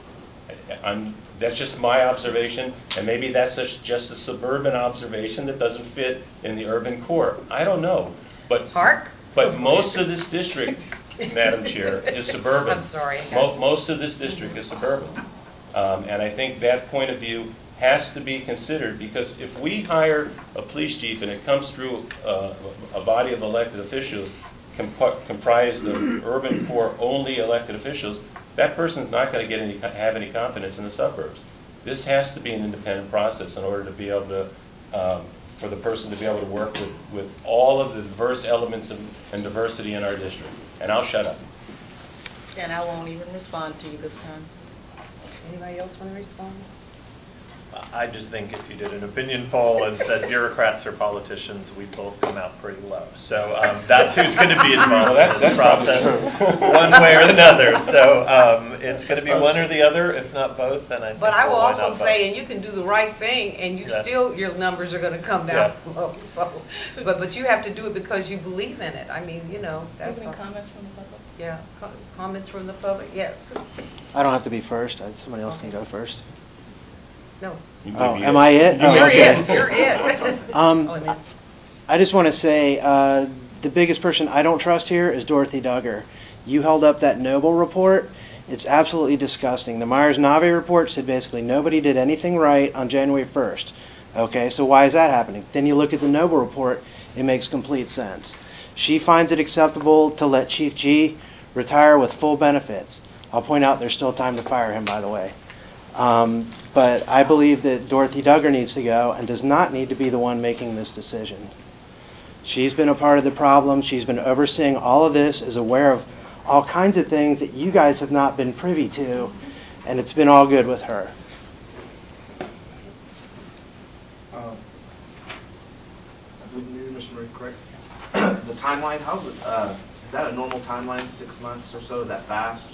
I'm, that's just my observation, and maybe that's a, just a suburban observation that doesn't fit in the urban core. I don't know. But, Park? but most of this district, Madam Chair, is suburban. I'm sorry. Mo- most of this district is suburban. Um, and I think that point of view has to be considered, because if we hire a police chief and it comes through uh, a body of elected officials comp- comprised of urban core only elected officials, that person's not going to get any have any confidence in the suburbs. This has to be an independent process in order to be able to um, for the person to be able to work with, with all of the diverse elements of, and diversity in our district. And I'll shut up. And I won't even respond to you this time. Anybody else want to respond? I just think if you did an opinion poll and said bureaucrats or politicians, we'd both come out pretty low. So um, that's who's going to be involved Well, in that's- this that's process, one way or another. So um, it's going to be one or the other, if not both. Then I think, But I will well, why also not both? say, and you can do the right thing, and you Yeah. still, your numbers are gonna come down Yeah. low, so. But, but you have to do it because you believe in it. I mean, you know, Do you have that's any all. comments from the public? Yeah, co- comments from the public, yes. I don't have to be first. I- Somebody else can go first. No. You may Oh, be am I it? Oh, You're okay. it, you're it. Um, Oh, and then- I just want to say uh, the biggest person I don't trust here is Dorothy Duggar. You held up that Noble report. It's absolutely disgusting. The Myers-Nave report said basically nobody did anything right on January first. Okay, so why is that happening? Then you look at the Noble report, it makes complete sense. She finds it acceptable to let Chief G retire with full benefits. I'll point out there's still time to fire him, by the way. Um, but I believe that Dorothy Duggar needs to go and does not need to be the one making this decision. She's been a part of the problem. She's been overseeing all of this, is aware of all kinds of things that you guys have not been privy to, and it's been all good with her. Um, I believe maybe Mister Murray, correct? The timeline, how's it, uh, is that a normal timeline, six months or so? Is that fast?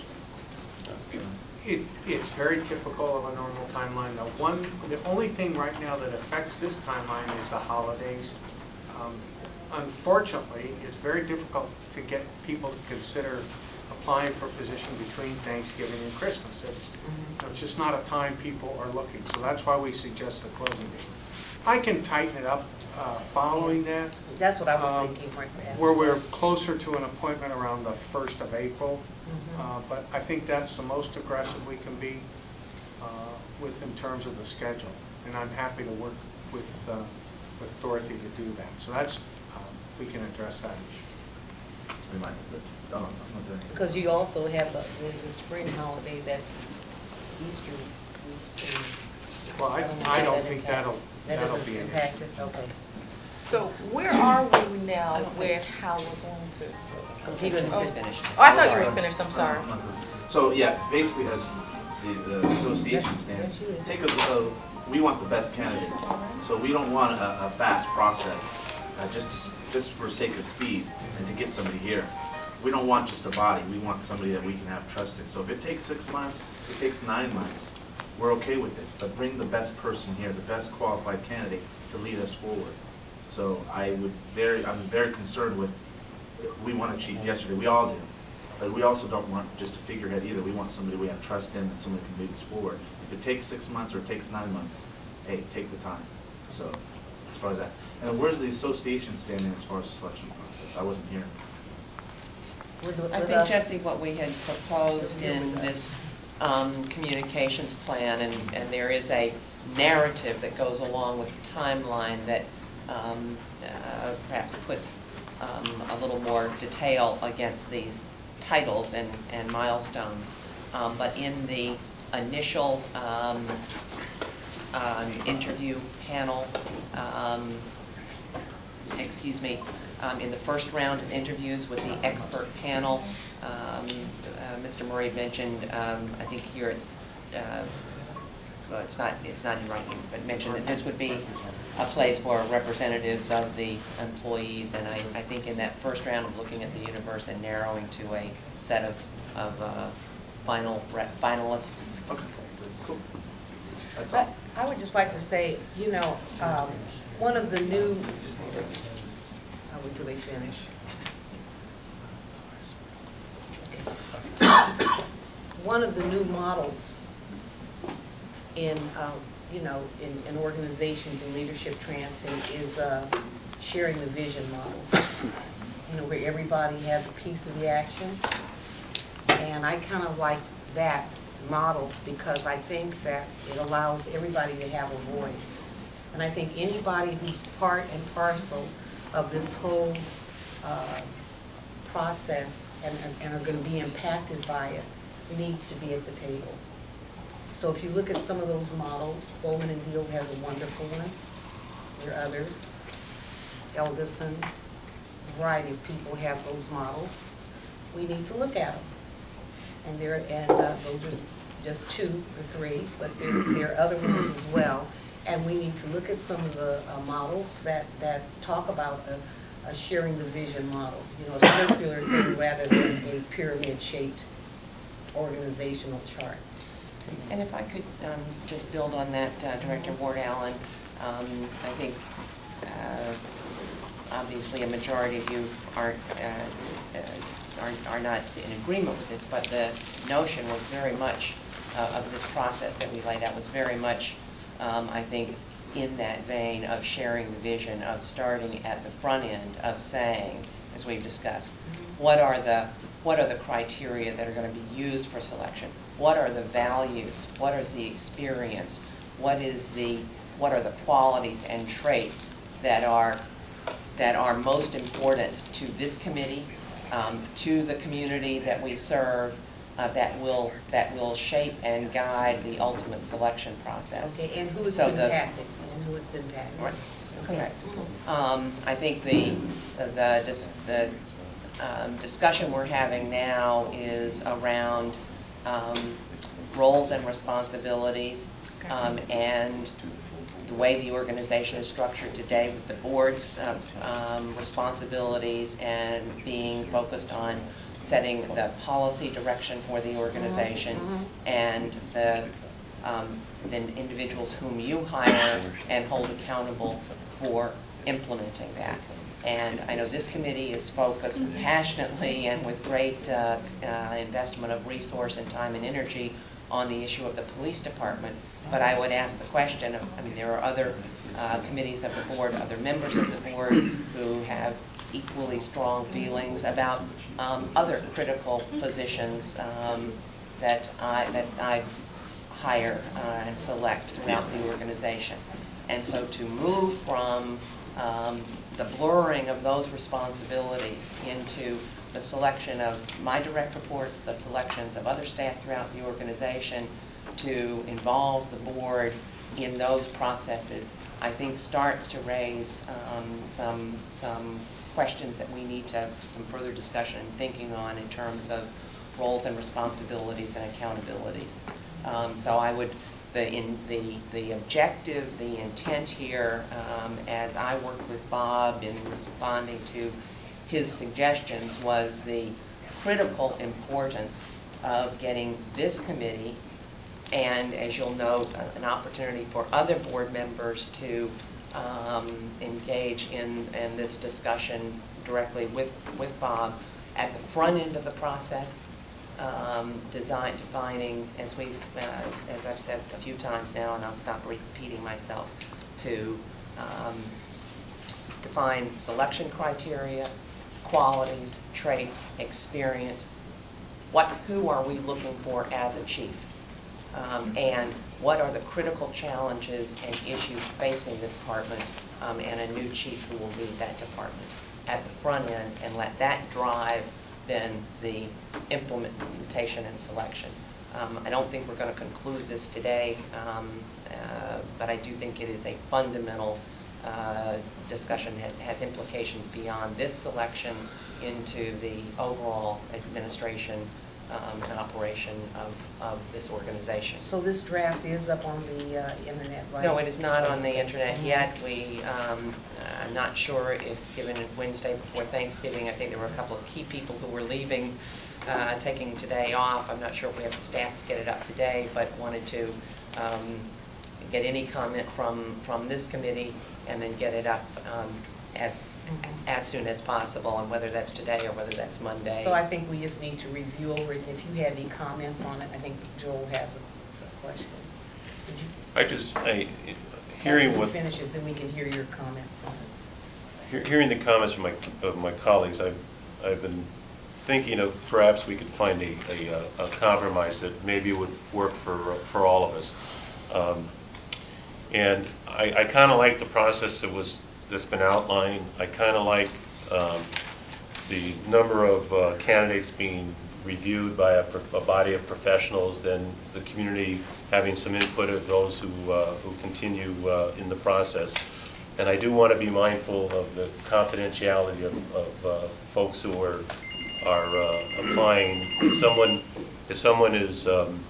It, it's very typical of a normal timeline. The one, the only thing right now that affects this timeline is the holidays. Um, unfortunately, it's very difficult to get people to consider applying for a position between Thanksgiving and Christmas. It's, it's just not a time people are looking. So that's why we suggest the closing date. I can tighten it up uh, following that. That's what I was um, thinking right now. Where we're closer to an appointment around the first of April. Mhm. Uh, But I think that's the most aggressive we can be uh, with in terms of the schedule. And I'm happy to work with uh, with Dorothy to do that. So that's, um, we can address that issue. Remind me, but, oh, I'm not doing it. Because you also have the, the the spring holiday, that's Easter. Easter. Well, I, know I how don't that think impacts- that'll, that that'll doesn't be an impact issue. it, okay. So where are we now with how we're going to? You're gonna Oh, finish. oh, I thought you were finished, I'm sorry. So, yeah, basically, as the, the association stands, take a, a, we want the best candidates. So we don't want a, a fast process, uh, just, to, just for sake of speed and to get somebody here. We don't want just a body, we want somebody that we can have trust in. So if it takes six months, if it takes nine months, we're okay with it. But bring the best person here, the best qualified candidate to lead us forward. So I would very, I'm very concerned with, we want a chief yesterday, we all do. But we also don't want just a figurehead either. We want somebody we have trust in, and somebody can lead us forward. If it takes six months or it takes nine months, hey, take the time. So, as far as that. And where's the association standing as far as the selection process? I wasn't here. With the- I with think, us- Jesse, what we had proposed in this um, communications plan, and, and there is a narrative that goes along with the timeline that um, uh, perhaps puts um, a little more detail against these titles and, and milestones. Um, but in the initial um, um, interview panel, um, excuse me, um, in the first round of interviews with the expert panel, um, uh, Mister Murray mentioned, um, I think here it's, uh, well, it's not, it's not in writing, but mentioned that this would be a place for representatives of the employees, and I, I think in that first round of looking at the universe and narrowing to a set of, of uh, final re- finalists. Okay, cool. That's But all. I would just like to say, you know, um, one of the new, I'll wait till they finish. One of the new models in, um, you know, in, in organizations and leadership transit is uh, sharing the vision model. You know, where everybody has a piece of the action. And I kind of like that model because I think that it allows everybody to have a voice. And I think anybody who's part and parcel of this whole uh, process and, and are going to be impacted by it needs to be at the table. So if you look at some of those models, Bowman and Deal has a wonderful one. There are others. Eldison, a variety of people have those models. We need to look at them. And there, and uh, those are just two or three, but there, there are other ones as well. And we need to look at some of the uh, models that, that talk about the, uh, sharing the vision model, you know, a circular thing rather than a pyramid-shaped organizational chart. And if I could um, just build on that, uh, Director Ward Allen, um, I think uh, obviously a majority of you aren't, uh, uh, are, are not in agreement with this, but the notion was very much uh, of this process that we laid out was very much, um, I think, in that vein of sharing the vision, of starting at the front end, of saying, as we've discussed, what are the what are the criteria that are going to be used for selection? What are the values? What is the experience? What is the what are the qualities and traits that are that are most important to this committee, um, to the community that we serve, uh, that will that will shape and guide the ultimate selection process. Okay, and who is so impacted? And who is impacted? Right. Okay. Correct. Um, I think the the the, the um, discussion we're having now is around um, roles and responsibilities, um, and the way the organization is structured today, with the board's uh, um, responsibilities and being focused on setting the policy direction for the organization, mm-hmm. and the um, then individuals whom you hire and hold accountable for implementing that. And I know this committee is focused passionately and with great uh, uh, investment of resource and time and energy on the issue of the police department. But I would ask the question, of, I mean, there are other uh, committees of the board, other members of the board who have equally strong feelings about um, other critical positions um, that I that I hire uh, and select throughout the organization. And so to move from um, the blurring of those responsibilities into the selection of my direct reports, the selections of other staff throughout the organization, to involve the board in those processes, I think starts to raise um, some some questions that we need to have some further discussion and thinking on in terms of roles and responsibilities and accountabilities. Um, so I would, the in the the objective, the intent here, um, as I worked with Bob in responding to his suggestions, was the critical importance of getting this committee, and as you'll note, an opportunity for other board members to um, engage in, in this discussion directly with, with Bob at the front end of the process, um, design, defining, as we've, uh, as, as I've said a few times now, and I'll stop repeating myself, to um, define selection criteria, qualities, traits, experience. What, who are we looking for as a chief? Um, and what are the critical challenges and issues facing the department, um, and a new chief who will lead that department at the front end, and let that drive then the implementation and selection. Um, I don't think we're going to conclude this today, um, uh, but I do think it is a fundamental uh, discussion that has implications beyond this selection into the overall administration Um, and operation of, of this organization. So this draft is up on the uh, internet, right? No, it is not on the internet yet. We, um, I'm not sure if, given it Wednesday before Thanksgiving, I think there were a couple of key people who were leaving, uh, taking today off. I'm not sure if we have the staff to get it up today, but wanted to um, get any comment from, from this committee and then get it up um, as as soon as possible, and whether that's today or whether that's Monday. So I think we just need to review over it. If you have any comments on it, I think Joel has a, a question. Would you? I just, I, hearing what... finishes, then we can hear your comments on it. He- Hearing the comments from my, of my colleagues, I've, I've been thinking of perhaps we could find a, a, a compromise that maybe would work for, for all of us. Um, and I, I kind of like the process that was that's been outlined. I kind of like um, the number of uh, candidates being reviewed by a, a body of professionals, then the community having some input of those who uh, who continue uh, in the process. And I do want to be mindful of the confidentiality of, of uh, folks who are are uh, applying. If someone if someone is um,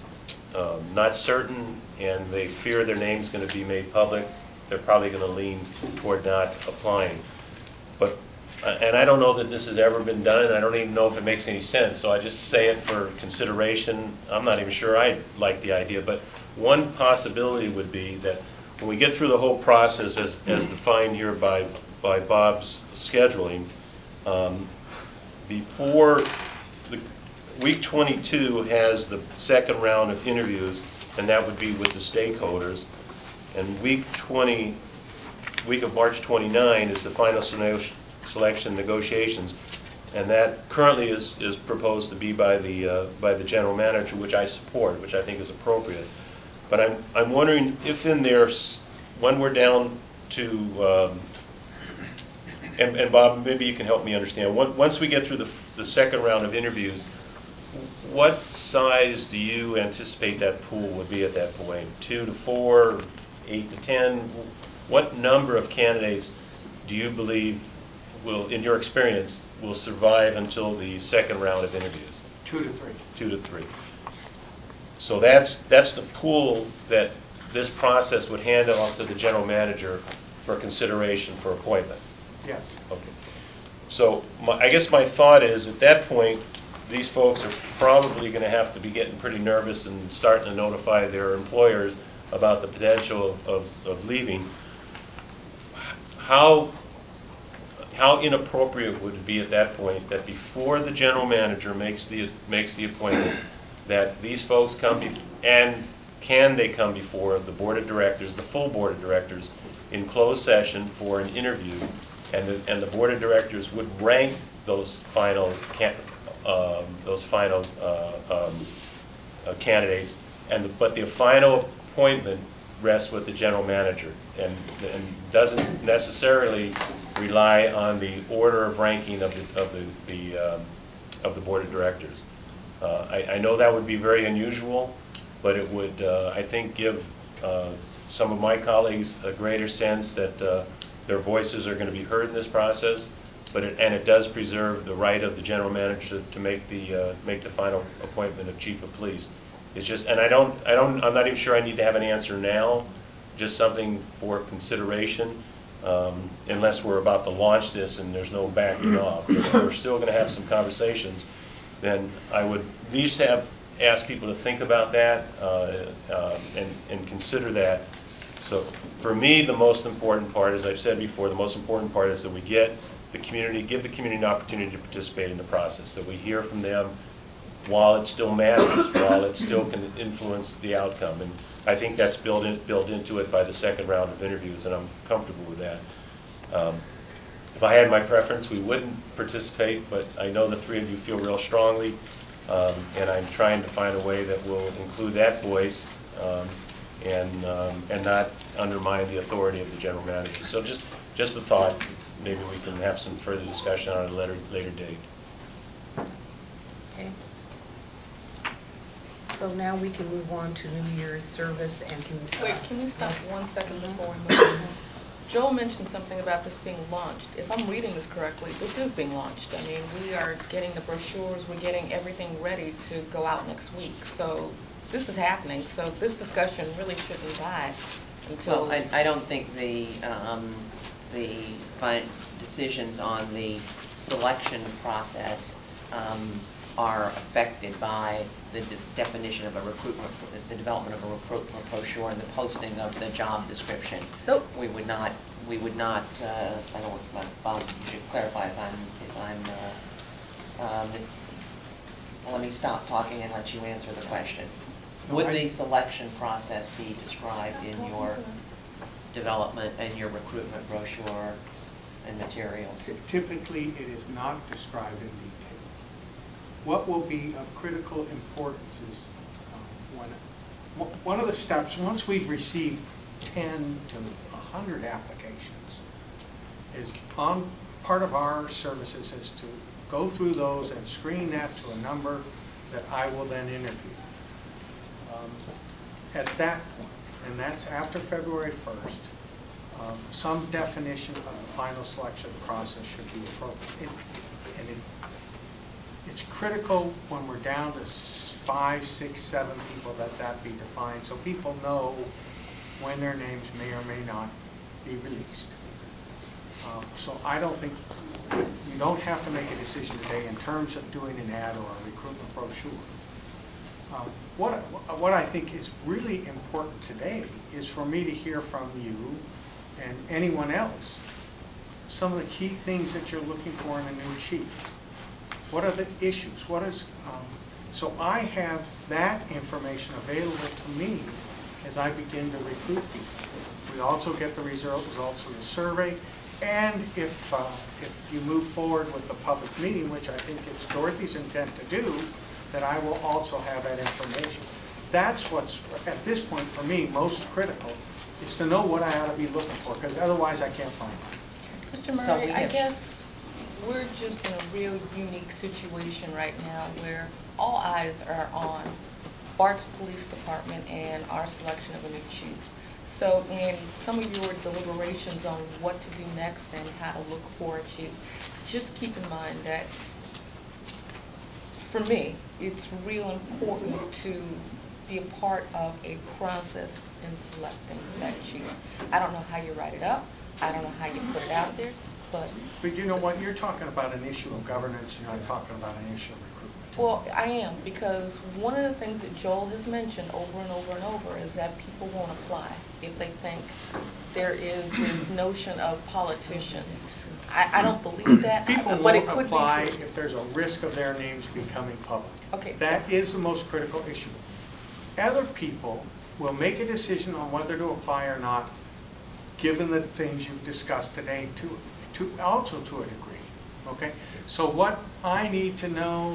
um, not certain and they fear their name's going to be made public, they're probably going to lean toward not applying. But uh, and I don't know that this has ever been done, and I don't even know if it makes any sense, so I just say it for consideration. I'm not even sure I like the idea, but one possibility would be that when we get through the whole process as, as defined here by, by Bob's scheduling, um, before the week twenty-two has the second round of interviews, and that would be with the stakeholders, and week twenty, week of March twenty-nine is the final sele- selection negotiations, and that currently is, is proposed to be by the uh, by the general manager, which I support, which I think is appropriate. But I'm I'm wondering if in there, when we're down to, um, and, and Bob, maybe you can help me understand. Once we get through the, the second round of interviews, what size do you anticipate that pool would be at that point? Two to four, eight to ten? What number of candidates do you believe will, in your experience, will survive until the second round of interviews? Two to three. Two to three. So that's that's the pool that this process would hand off to the general manager for consideration for appointment. Yes. Okay. So my, I guess my thought is at that point, these folks are probably going to have to be getting pretty nervous and starting to notify their employers about the potential of, of leaving. How how inappropriate would it be at that point that before the general manager makes the makes the appointment, that these folks come be, and can they come before the board of directors, the full board of directors, in closed session for an interview, and the, and the board of directors would rank those final can, um, those final uh, um, uh, candidates, and the, but the final appointment rests with the general manager, and and doesn't necessarily rely on the order of ranking of the of the, the um, of the board of directors. Uh, I, I know that would be very unusual, but it would, uh, I think, give uh, some of my colleagues a greater sense that uh, their voices are going to be heard in this process. But it, and it does preserve the right of the general manager to, to make the uh, make the final appointment of chief of police. It's just, and I don't, I don't, I'm not even sure I need to have an answer now. Just something for consideration, um, unless we're about to launch this and there's no backing off. If we're still going to have some conversations, then I would at least have ask people to think about that uh, uh, and, and consider that. So for me, the most important part, as I've said before, the most important part is that we get the community, give the community an opportunity to participate in the process, that we hear from them while it still matters, while it still can influence the outcome. And I think that's built, in, built into it by the second round of interviews, and I'm comfortable with that. Um, if I had my preference, we wouldn't participate, but I know the three of you feel real strongly, um, and I'm trying to find a way that will include that voice um, and um, and not undermine the authority of the general manager. So just just a thought. Maybe we can have some further discussion on a later later date. Okay. So now we can move on to New Year's service and can... Uh, Wait, can we stop yeah. one second before we move on? Joel mentioned something about this being launched. If I'm reading this correctly, this is being launched. I mean, we are getting the brochures, we're getting everything ready to go out next week. So this is happening. So this discussion really shouldn't die until... Well, I, I don't think the um, the fi- decisions on the selection process um, are affected by the de- definition of a recruitment, the development of a recruitment brochure and the posting of the job description. Nope. We would not, we would not, uh, I don't know, Bob, you should clarify if I'm, if I'm, uh, um, it's, well, let me stop talking and let you answer the question. Would the selection process be described in your development and your recruitment brochure and materials? Typically, it is not described in detail. What will be of critical importance is um, when, one of the steps, once we've received ten to one hundred applications, is on part of our services is to go through those and screen that to a number that I will then interview. Um, at that point, and that's after February first, um, some definition of the final selection process should be appropriate. It, and it, it's critical when we're down to five, six, seven people that that be defined, so people know when their names may or may not be released. Um, so I don't think, you don't have to make a decision today in terms of doing an ad or a recruitment brochure. Um, what, what I think is really important today is for me to hear from you and anyone else some of the key things that you're looking for in a new chief. What are the issues? What is, um, so I have that information available to me as I begin to recruit people. We also get the result, results of the survey, and if, uh, if you move forward with the public meeting, which I think it's Dorothy's intent to do, that I will also have that information. That's what's, at this point for me, most critical, is to know what I ought to be looking for, because otherwise I can't find it. Mister Murray, I guess we're just in a real unique situation right now where all eyes are on Bart's Police Department and our selection of a new chief. So in some of your deliberations on what to do next and how to look for a chief, just keep in mind that for me, it's real important to be a part of a process in selecting that chief. I don't know how you write it up. I don't know how you put it out there, but... But you know what? You're talking about an issue of governance. You're not talking about an issue of recruitment. Well, I am, because one of the things that Joel has mentioned over and over and over is that people won't apply if they think there is this notion of politicians. I, I don't believe that. People but won't it could apply be if there's a risk of their names becoming public. Okay. That is the most critical issue. Other people will make a decision on whether to apply or not, given the things you've discussed today, to, to also to a degree. Okay? So what I need to know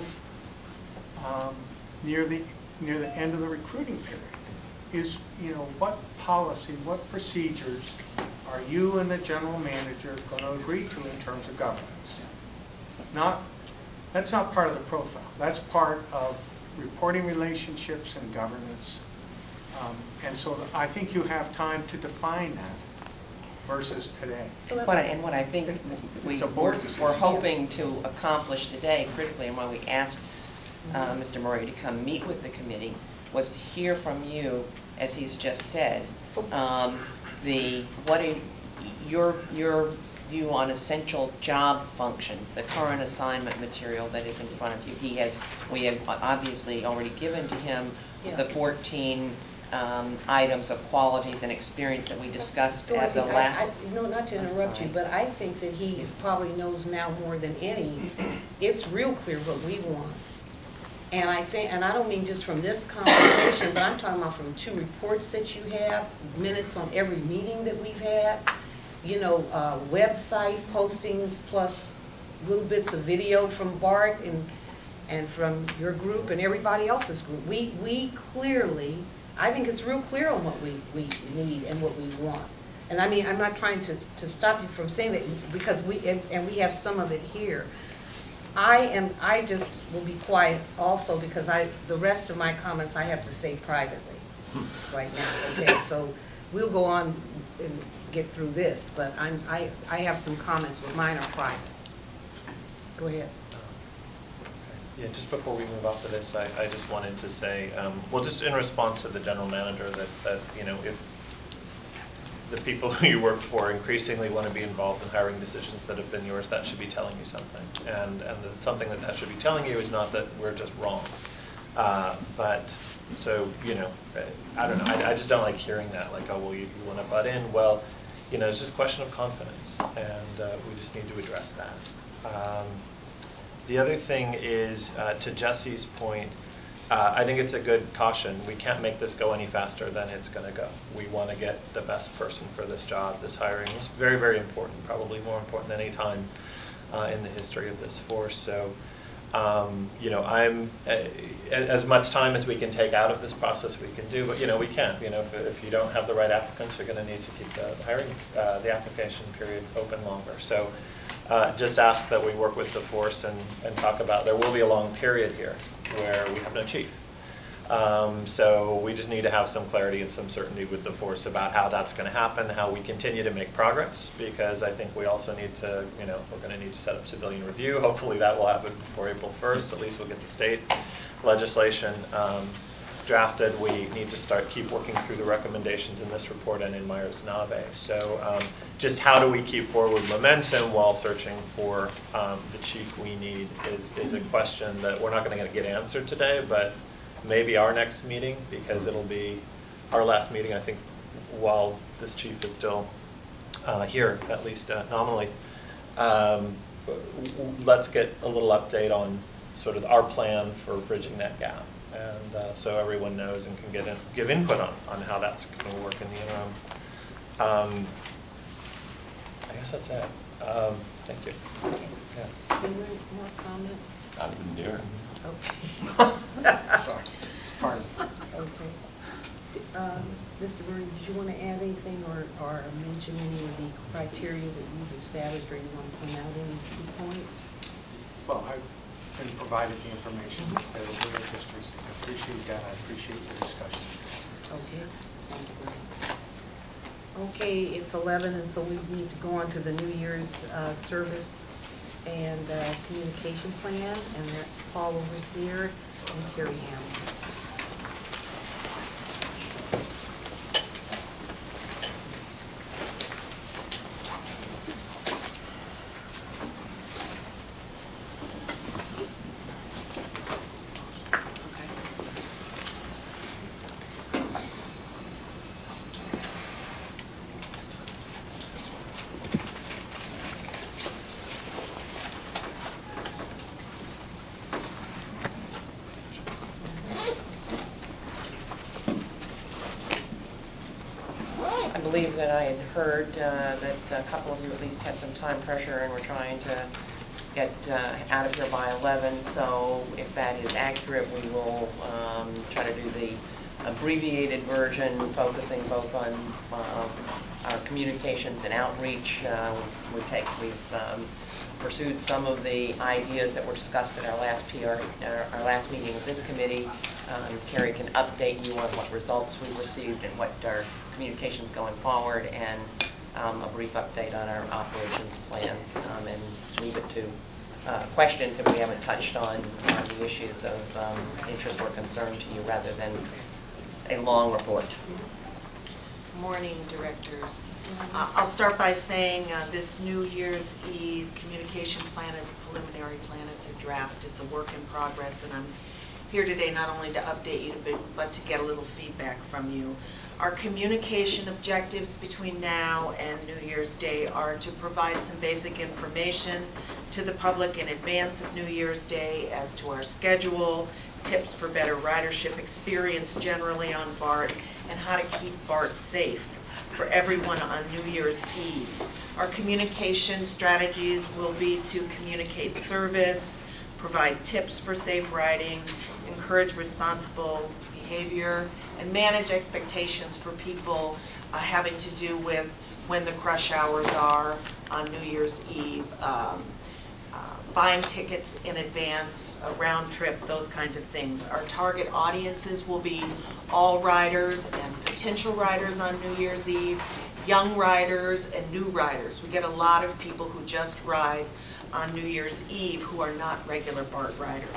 um, near the near the end of the recruiting period is, you know, what policy, what procedures are you and the general manager going to agree to in terms of governance? Not, that's not part of the profile. That's part of reporting relationships and governance. Um, and so I think you have time to define that versus today. What I, and what I think we, It's a board we're, decision. we're hoping to accomplish today, critically, and why we asked uh, Mister Murray to come meet with the committee, was to hear from you, as he's just said, um, the what are your your view on essential job functions, the current assignment material that is in front of you. He has, we have obviously already given to him Yeah. the fourteen um, items of qualities and experience that we discussed at Dorothy, the I- last. I- No, not to I'm interrupt sorry. you, but I think that he probably knows now more than any. It's real clear what we want. And I think, and I don't mean just from this conversation, but I'm talking about from two reports that you have, minutes on every meeting that we've had, you know, uh, website postings plus little bits of video from Bart and and from your group and everybody else's group. We we clearly, I think it's real clear on what we, we need and what we want. And I mean, I'm not trying to, to stop you from saying that, because we, and, and we have some of it here. I am, I just will be quiet also, because I, the rest of my comments I have to say privately right now, okay? So we'll go on and get through this, but I'm, I, I have some comments, but mine are private. Go ahead. Yeah, just before we move off of this, I, I just wanted to say, um, well, just in response to the general manager, that, that, you know, if the people who you work for increasingly want to be involved in hiring decisions that have been yours, that should be telling you something. And, and the, something that that should be telling you is not that we're just wrong. Uh, but, so, you know, I don't know, I, I just don't like hearing that, like, oh, well, you, you want to butt in. Well, you know, it's just a question of confidence, and uh, we just need to address that. Um, The other thing is, uh, to Jesse's point, uh, I think it's a good caution. We can't make this go any faster than it's going to go. We want to get the best person for this job. This hiring is very, very important, probably more important than any time uh, in the history of this force. So, um, you know, I'm uh, as much time as we can take out of this process we can do, but, you know, we can't. You know, if, if you don't have the right applicants, you're going to need to keep the hiring, uh, the application period open longer. So. Uh, just ask that we work with the force and, and talk about, there will be a long period here where we have no chief. Um, so we just need to have some clarity and some certainty with the force about how that's going to happen, how we continue to make progress, because I think we also need to, you know, we're going to need to set up civilian review. Hopefully that will happen before April first. At least we'll get the state legislation um, drafted. We need to start keep working through the recommendations in this report and in Myers-Nave. So um, just how do we keep forward momentum while searching for um, the chief we need is, is a question that we're not going to get answered today, but maybe our next meeting, because it'll be our last meeting, I think, while this chief is still uh, here, at least uh, nominally. Um, let's get a little update on sort of our plan for bridging that gap, and uh, so everyone knows and can get in, give input on, on how that's going to work in the interim. Um, I guess that's it. Um, thank you. Yeah. Any more comments? Not even dare. Okay. Sorry. Pardon. Okay. Um, Mister Burns, did you want to add anything or, or mention any of the criteria that you've established, or you want to point out any key points? Well, I've been provided the information available to districts. I appreciate that. I appreciate the discussion. Okay. Thank you very much. Okay, it's eleven, and so we need to go on to the New Year's uh, service and uh, communication plan, and that's Paul Overseer and Carrie Hamilton. I believe that I had heard uh, that a couple of you at least had some time pressure and were trying to get uh, out of here by eleven. So if that is accurate, we will um, try to do the abbreviated version, focusing both on uh, our communications and outreach. Uh, we take, we've um, pursued some of the ideas that were discussed at our last P R, our, our last meeting of this committee. Um, Carrie can update you on what results we've received and what our communications going forward, and um, a brief update on our operations plans, um, and leave it to uh, questions if we haven't touched on uh, the issues of um, interest or concern to you, rather than a long report. Morning, directors. Uh, I'll start by saying uh, this New Year's Eve communication plan is a preliminary plan. It's a draft. It's a work in progress, and I'm here today not only to update you, but, but to get a little feedback from you. Our communication objectives between now and New Year's Day are to provide some basic information to the public in advance of New Year's Day as to our schedule, tips for better ridership experience generally on BART, and how to keep BART safe for everyone on New Year's Eve. Our communication strategies will be to communicate service, provide tips for safe riding, encourage responsible behavior, and manage expectations for people uh, having to do with when the crush hours are on New Year's Eve, um, uh, buying tickets in advance, a round trip, those kinds of things. Our target audiences will be all riders and potential riders on New Year's Eve, young riders and new riders. We get a lot of people who just ride on New Year's Eve who are not regular BART riders.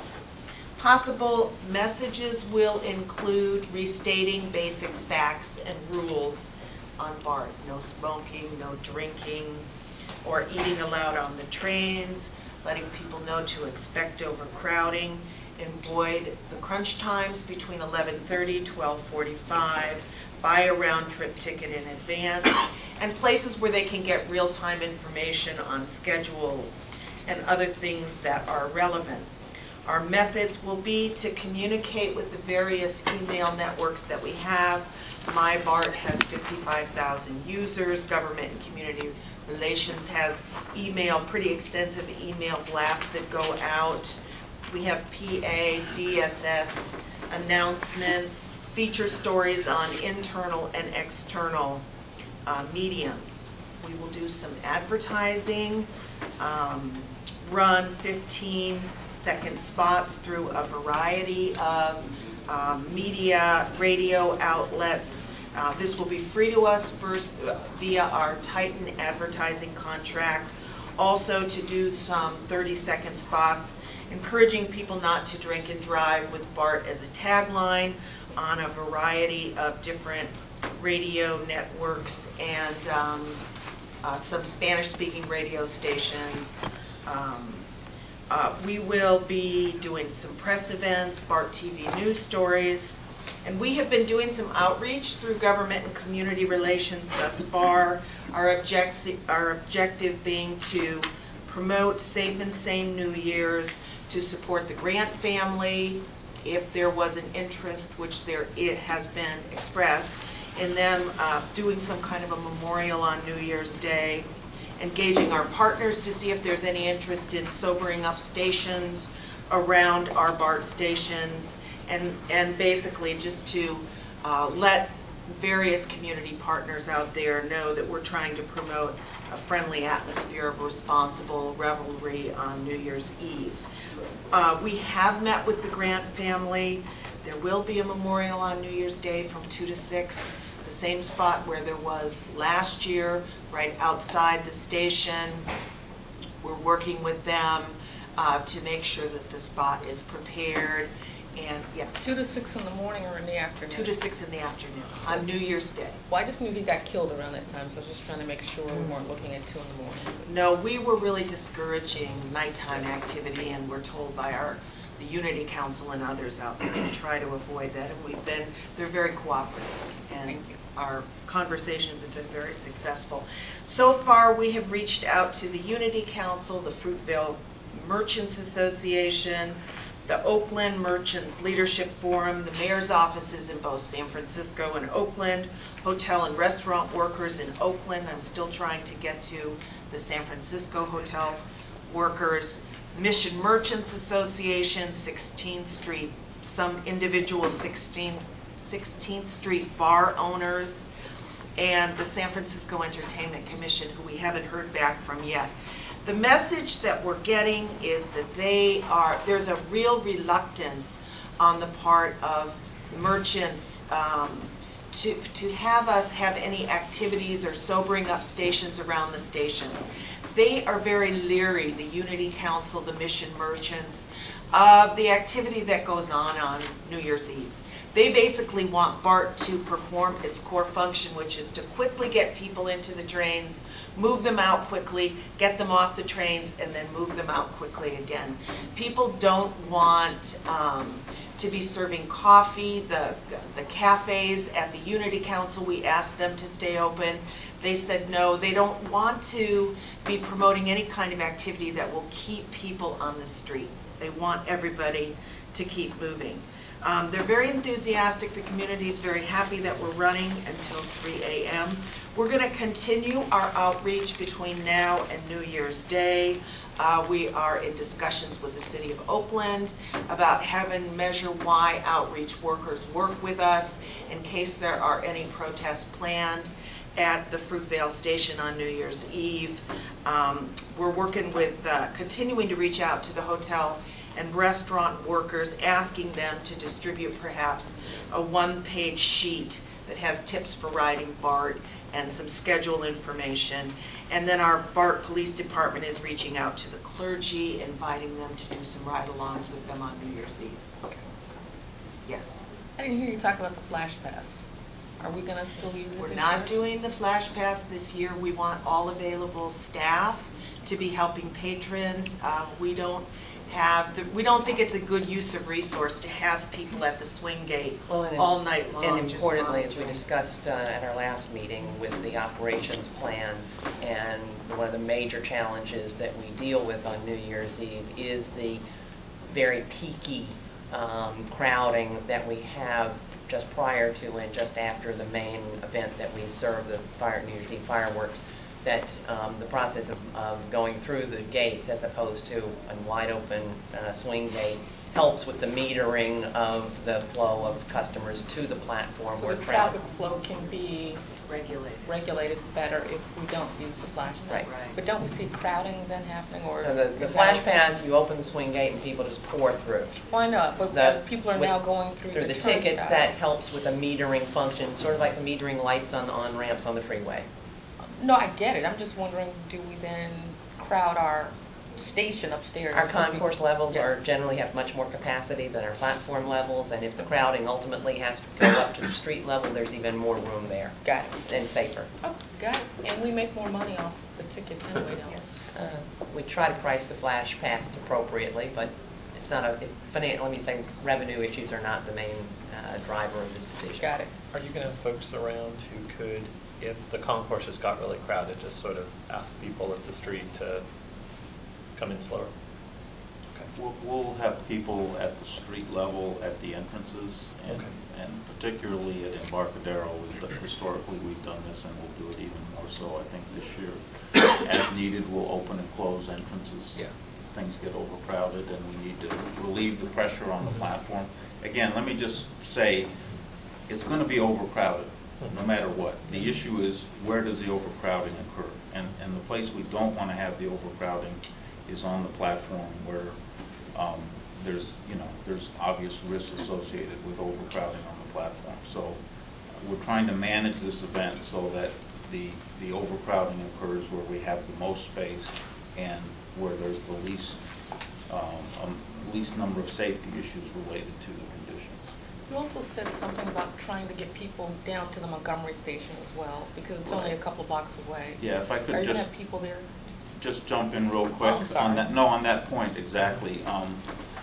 Possible messages will include restating basic facts and rules on BART. No smoking, no drinking, or eating allowed on the trains, letting people know to expect overcrowding, avoid the crunch times between eleven thirty, twelve forty-five, buy a round-trip ticket in advance, and places where they can get real-time information on schedules and other things that are relevant. Our methods will be to communicate with the various email networks that we have. MyBART has fifty-five thousand users. Government and Community Relations has email, pretty extensive email blasts that go out. We have P A, D S S, announcements, feature stories on internal and external uh, mediums. We will do some advertising, um, run fifteen second spots through a variety of um, media, radio outlets. Uh, this will be free to us first via our Titan advertising contract. Also to do some thirty second spots, encouraging people not to drink and drive with BART as a tagline on a variety of different radio networks and um, uh, some Spanish-speaking radio stations. Um, uh, we will be doing some press events, BART T V news stories, and we have been doing some outreach through government and community relations thus far. Our objective, our objective being to promote Safe and Sane New Year's, to support the Grant family, if there was an interest, which there it has been expressed, in them uh, doing some kind of a memorial on New Year's Day, engaging our partners to see if there's any interest in sobering up stations around our BART stations, and, and basically just to uh, let various community partners out there know that we're trying to promote a friendly atmosphere of responsible revelry on New Year's Eve. Uh, we have met with the Grant family. There will be a memorial on New Year's Day from two to six, the same spot where there was last year, right outside the station. We're working with them uh, to make sure that the spot is prepared. And yeah, Two to six in the morning or in the afternoon? two to six in the afternoon on New Year's Day. Well, I just knew he got killed around that time, so I was just trying to make sure we weren't looking at two in the morning. No, we were really discouraging nighttime activity, and we're told by our the Unity Council and others out there to try to avoid that. And we've been, they're very cooperative, and Thank you. Our conversations have been very successful. So far, we have reached out to the Unity Council, the Fruitvale Merchants Association, the Oakland Merchants Leadership Forum, the mayor's offices in both San Francisco and Oakland, hotel and restaurant workers in Oakland. I'm still trying to get to the San Francisco hotel workers, Mission Merchants Association, sixteenth Street, some individual sixteenth Street bar owners, and the San Francisco Entertainment Commission, who we haven't heard back from yet. The message that we're getting is that they are, there's a real reluctance on the part of merchants um, to, to have us have any activities or sobering up stations around the station. They are very leery, the Unity Council, the Mission Merchants, of the activity that goes on on New Year's Eve. They basically want BART to perform its core function, which is to quickly get people into the trains, move them out quickly, get them off the trains, and then move them out quickly again. People don't want um, to be serving coffee. The, the cafes at the Unity Council, we asked them to stay open. They said no, they don't want to be promoting any kind of activity that will keep people on the street. They want everybody to keep moving. Um, they're very enthusiastic. The community is very happy that we're running until three A M We're going to continue our outreach between now and New Year's Day. Uh, we are in discussions with the City of Oakland about having Measure Y outreach workers work with us in case there are any protests planned at the Fruitvale Station on New Year's Eve. Um, we're working with, uh, continuing to reach out to the hotel and restaurant workers, asking them to distribute perhaps a one-page sheet that has tips for riding BART and some schedule information. And then our BART Police Department is reaching out to the clergy, inviting them to do some ride-alongs with them on New Year's Eve. Okay. Yes. I didn't hear you talk about the Flash Pass. Are we going to still use it? We're this not year? doing the Flash Pass this year. We want all available staff to be helping patrons. Uh, we don't have, the, we don't think it's a good use of resource to have people at the swing gate Well, and all night long. And just importantly, as we monitoring. discussed uh, at our last meeting with the operations plan, and one of the major challenges that we deal with on New Year's Eve is the very peaky um, crowding that we have just prior to and just after the main event that we serve, the fire, New Year's Eve fireworks, that um, the process of, of going through the gates as opposed to a wide open uh, swing gate helps with the metering of the flow of customers to the platform. So where the crowd- traffic flow can be Regulated. regulated better if we don't use the flash pad. Right. Right. But don't we see crowding then happening, or? So the, the is flash that- pads, you open the swing gate and people just pour through. Why not? But The- as people are with- now going through the Through the tickets, turnstile. that helps with a metering function, sort of like the metering lights on, on ramps on the freeway. No, I get it. I'm just wondering, do we then crowd our station upstairs? Our So we- concourse levels Yes. are generally have much more capacity than our platform levels, and if the crowding ultimately has to go up to the street level, there's even more room there. Got it. And safer. Oh, got it. And we make more money off the tickets anyway, don't we? Uh, we try to price the flash pass appropriately, but it's not a, it, finan- let me say, revenue issues are not the main uh, driver of this decision. Got it. Are you going to have folks around who could, if the concourses got really crowded, just sort of ask people at the street to come in slower? We'll, we'll have people at the street level at the entrances, and, Okay. and particularly at Embarcadero. We've done, historically, we've done this, and we'll do it even more so. I think this year, as needed, we'll open and close entrances. Yeah. If things get overcrowded, and we need to relieve the pressure on the platform. Again, let me just say, it's going to be overcrowded, no matter what. The issue is, where does the overcrowding occur? And and the place we don't want to have the overcrowding is on the platform, where um, there's, you know, there's obvious risks associated with overcrowding on the platform. So uh, we're trying to manage this event so that the the overcrowding occurs where we have the most space and where there's the least um, um, least number of safety issues related to the conditions. You also said something about trying to get people down to the Montgomery station as well, because it's only a couple blocks away. Yeah, if I could Are you just going to have people there? just jump in real quick Oh, I'm sorry. on that. No, on that point exactly. Um,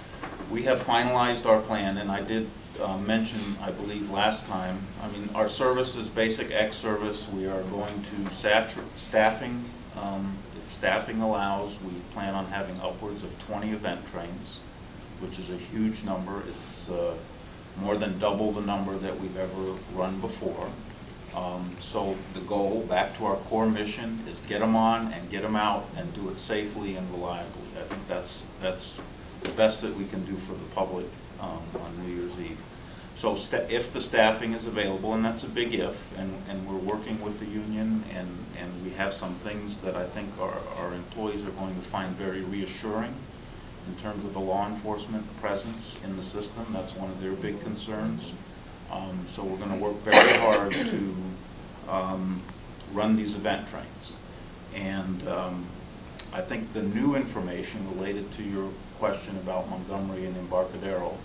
we have finalized our plan, and I did uh, mention, I believe, last time. I mean, our service is basic X service. We are going to saturate staffing. Um, if staffing allows, we plan on having upwards of twenty event trains, which is a huge number. It's uh, more than double the number that we've ever run before. Um, so the goal, back to our core mission, is get them on and get them out and do it safely and reliably. I think that's that's the best that we can do for the public um, on New Year's Eve. So sta if the staffing is available, and that's a big if, and, and we're working with the union, and, and we have some things that I think our, our employees are going to find very reassuring in terms of the law enforcement presence in the system. That's one of their big concerns. Um, so we're going to work very hard to um, run these event trains. And um, I think the new information related to your question about Montgomery and Embarcadero,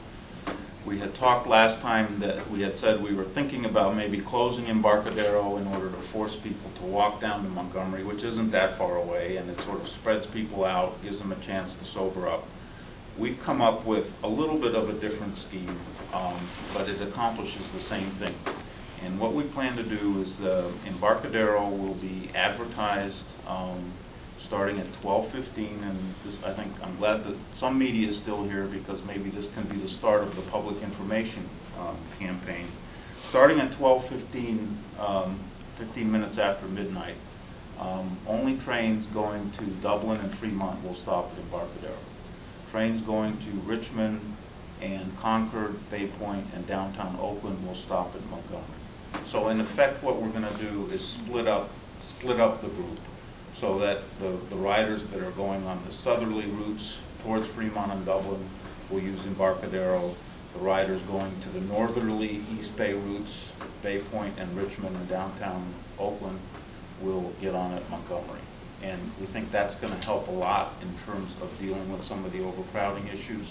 we had talked last time that we had said we were thinking about maybe closing Embarcadero in order to force people to walk down to Montgomery, which isn't that far away, and it sort of spreads people out, gives them a chance to sober up. We've come up with a little bit of a different scheme, um, but it accomplishes the same thing. And what we plan to do is uh, Embarcadero will be advertised um, starting at twelve fifteen, and this, I think I'm glad that some media is still here, because maybe this can be the start of the public information um, campaign. Starting at twelve fifteen, um, fifteen minutes after midnight, um, only trains going to Dublin and Fremont will stop at Embarcadero. Trains going to Richmond and Concord, Bay Point, and downtown Oakland will stop at Montgomery. So in effect, what we're going to do is split up, split up the group, so that the, the riders that are going on the southerly routes towards Fremont and Dublin will use Embarcadero. The riders going to the northerly East Bay routes, Bay Point and Richmond and downtown Oakland, will get on at Montgomery. And we think that's going to help a lot in terms of dealing with some of the overcrowding issues.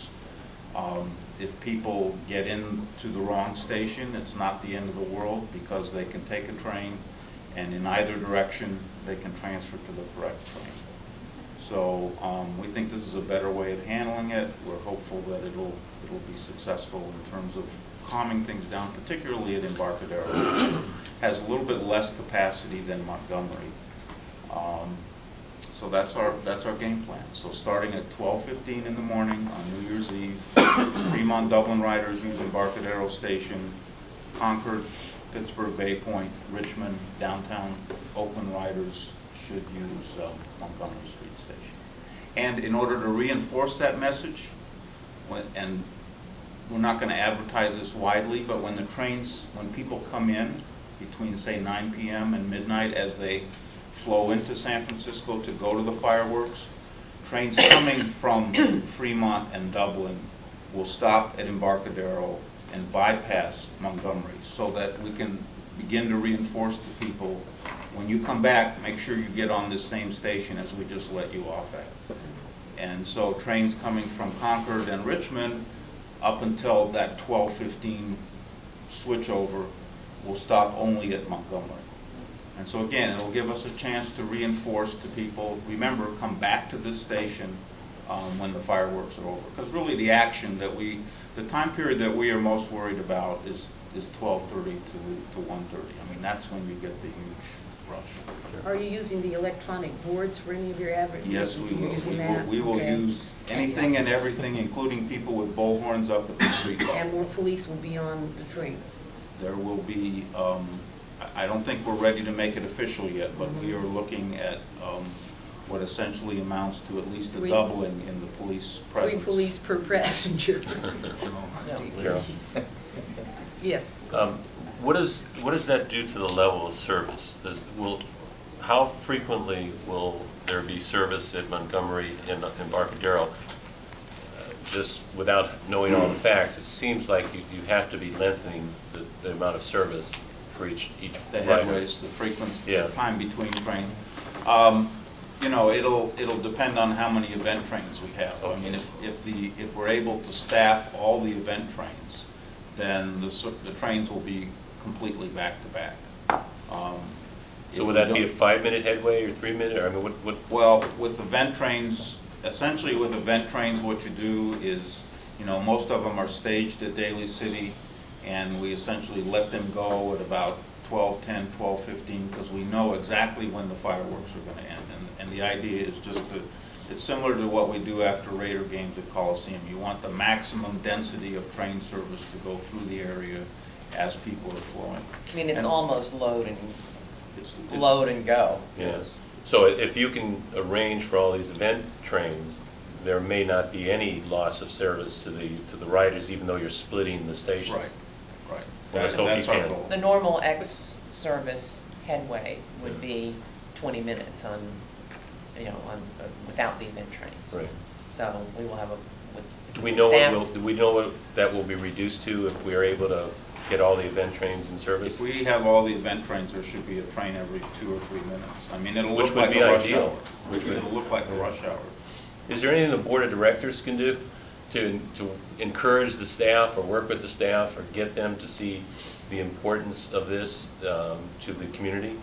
Um, if people get into the wrong station, it's not the end of the world, because they can take a train, and in either direction they can transfer to the correct train. So um, we think this is a better way of handling it. We're hopeful that it'll it'll be successful in terms of calming things down, particularly at Embarcadero, which has a little bit less capacity than Montgomery. Um, so that's our that's our game plan. So starting at twelve fifteen in the morning on New Year's Eve, Fremont Dublin riders use Embarcadero Station. Concord, Pittsburgh, Bay Point, Richmond, downtown Oakland riders should use uh, Montgomery Street Station. And in order to reinforce that message, when, and we're not going to advertise this widely, but when the trains, when people come in, between, say, nine p m and midnight as they flow into San Francisco to go to the fireworks. Trains coming from Fremont and Dublin will stop at Embarcadero and bypass Montgomery so that we can begin to reinforce to people, when you come back, make sure you get on this same station as we just let you off at. And so trains coming from Concord and Richmond up until that twelve fifteen switchover will stop only at Montgomery. And so again, it'll give us a chance to reinforce to people, remember, come back to this station um, when the fireworks are over. Because really the action that we, the time period that we are most worried about is, is twelve thirty to, to one thirty. I mean, that's when you get the huge rush. Are you using the electronic boards for any of your advertisements? Yes, we will. You're using We that? will, we will Okay. use anything and everything, including people with bullhorns up at the street level. And more police will be on the train? There will be, um, I I don't think we're ready to make it official yet, but we are looking at um, what essentially amounts to at least a Three- doubling in the police presence. Three police per passenger. Carol? Yes. Um, What does, what does that do to the level of service? Does, will, how frequently will there be service at Montgomery and Embarcadero? Uh, Just without knowing all the facts, it seems like you, you have to be lengthening the, the amount of service for each, each The rider. headways, the frequency, Yeah. the time between trains. Um, you know, it'll it'll depend on how many event trains we have. I mean, if if the if we're able to staff all the event trains, then the s- the trains will be completely back to back. Um, So if would we that be don't- a five-minute headway or three-minute, or I mean, what, what? Well, with event trains, essentially with event trains, what you do is, you know, most of them are staged at Daly City, and we essentially let them go at about twelve ten, twelve fifteen, because we know exactly when the fireworks are going to end. And, and the idea is just to, it's similar to what we do after Raider games at Coliseum. You want the maximum density of train service to go through the area as people are flowing. I mean, it's And almost load and, it's- it's- load and go. Yes. So i- if you can arrange for all these event trains, there may not be any loss of service to the, to the riders, even though you're splitting the stations. Right, right. Well, let's That- hope you that's our can. goal. The normal ex-service headway would be twenty minutes on, you know, on, uh, without the event trains. Right. So we will have a, with. Do we know what staff- will, do we know what that will be reduced to if we are able to get all the event trains in service? If we have all the event trains, there should be a train every two or three minutes. I mean, it'll Which look would like be a rush ideal. hour. Which would- It'll look like a rush hour. Is there anything the board of directors can do to, to encourage the staff or work with the staff or get them to see the importance of this um, to the community?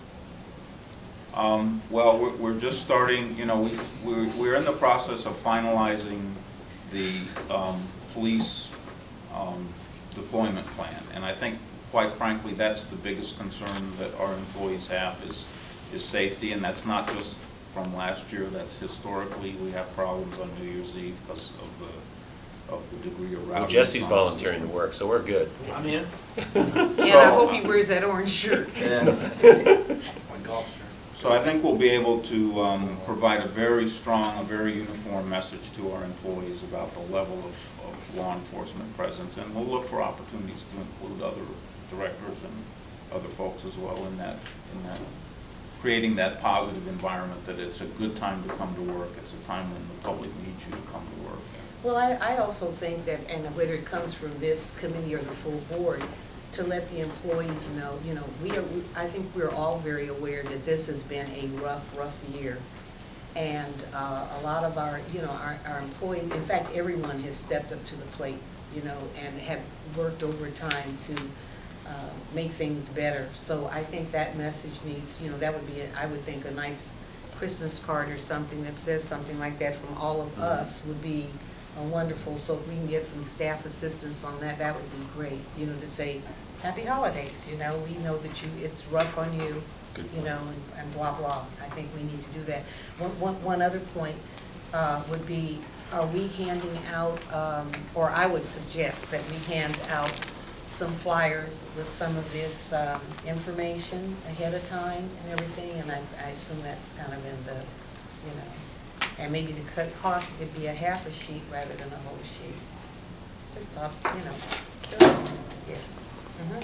Um, well, we're, we're just starting, you know, we, we're, we're in the process of finalizing the um, police um, deployment plan. And I think, quite frankly, that's the biggest concern that our employees have is, is safety. And that's not just from last year, that's historically, we have problems on New Year's Eve because of the, of the degree of Well, rowdiness Jesse's on the volunteering to system. work, so we're good. I'm in. And I hope he wears that orange shirt. My golf shirt. So I think we'll be able to um, provide a very strong, a very uniform message to our employees about the level of, of law enforcement presence, and we'll look for opportunities to include other directors and other folks as well in that, in that, creating that positive environment that it's a good time to come to work. It's a time when the public needs you to come to work. Well, I, I also think that, and whether it comes from this committee or the full board, to let the employees know, you know, we are, we, I think we're all very aware that this has been a rough, rough year. And uh, a lot of our, you know, our, our employees, in fact, everyone has stepped up to the plate, you know, and have worked overtime to uh, make things better. So I think that message needs, you know, that would be, a, I would think, a nice Christmas card or something that says something like that from all of us would be uh, wonderful. So if we can get some staff assistance on that, that would be great, you know, to say, happy holidays, you know, we know that you, it's rough on you, Good you know, and, and blah, blah. I think we need to do that. One, one, one other point uh, would be, are we handing out, um, or I would suggest that we hand out some flyers with some of this um, information ahead of time and everything, and I, I assume that's kind of in the, you know, and maybe to cut costs, it could be a half a sheet rather than a whole sheet. Just off, you know, just, yeah. Mhm.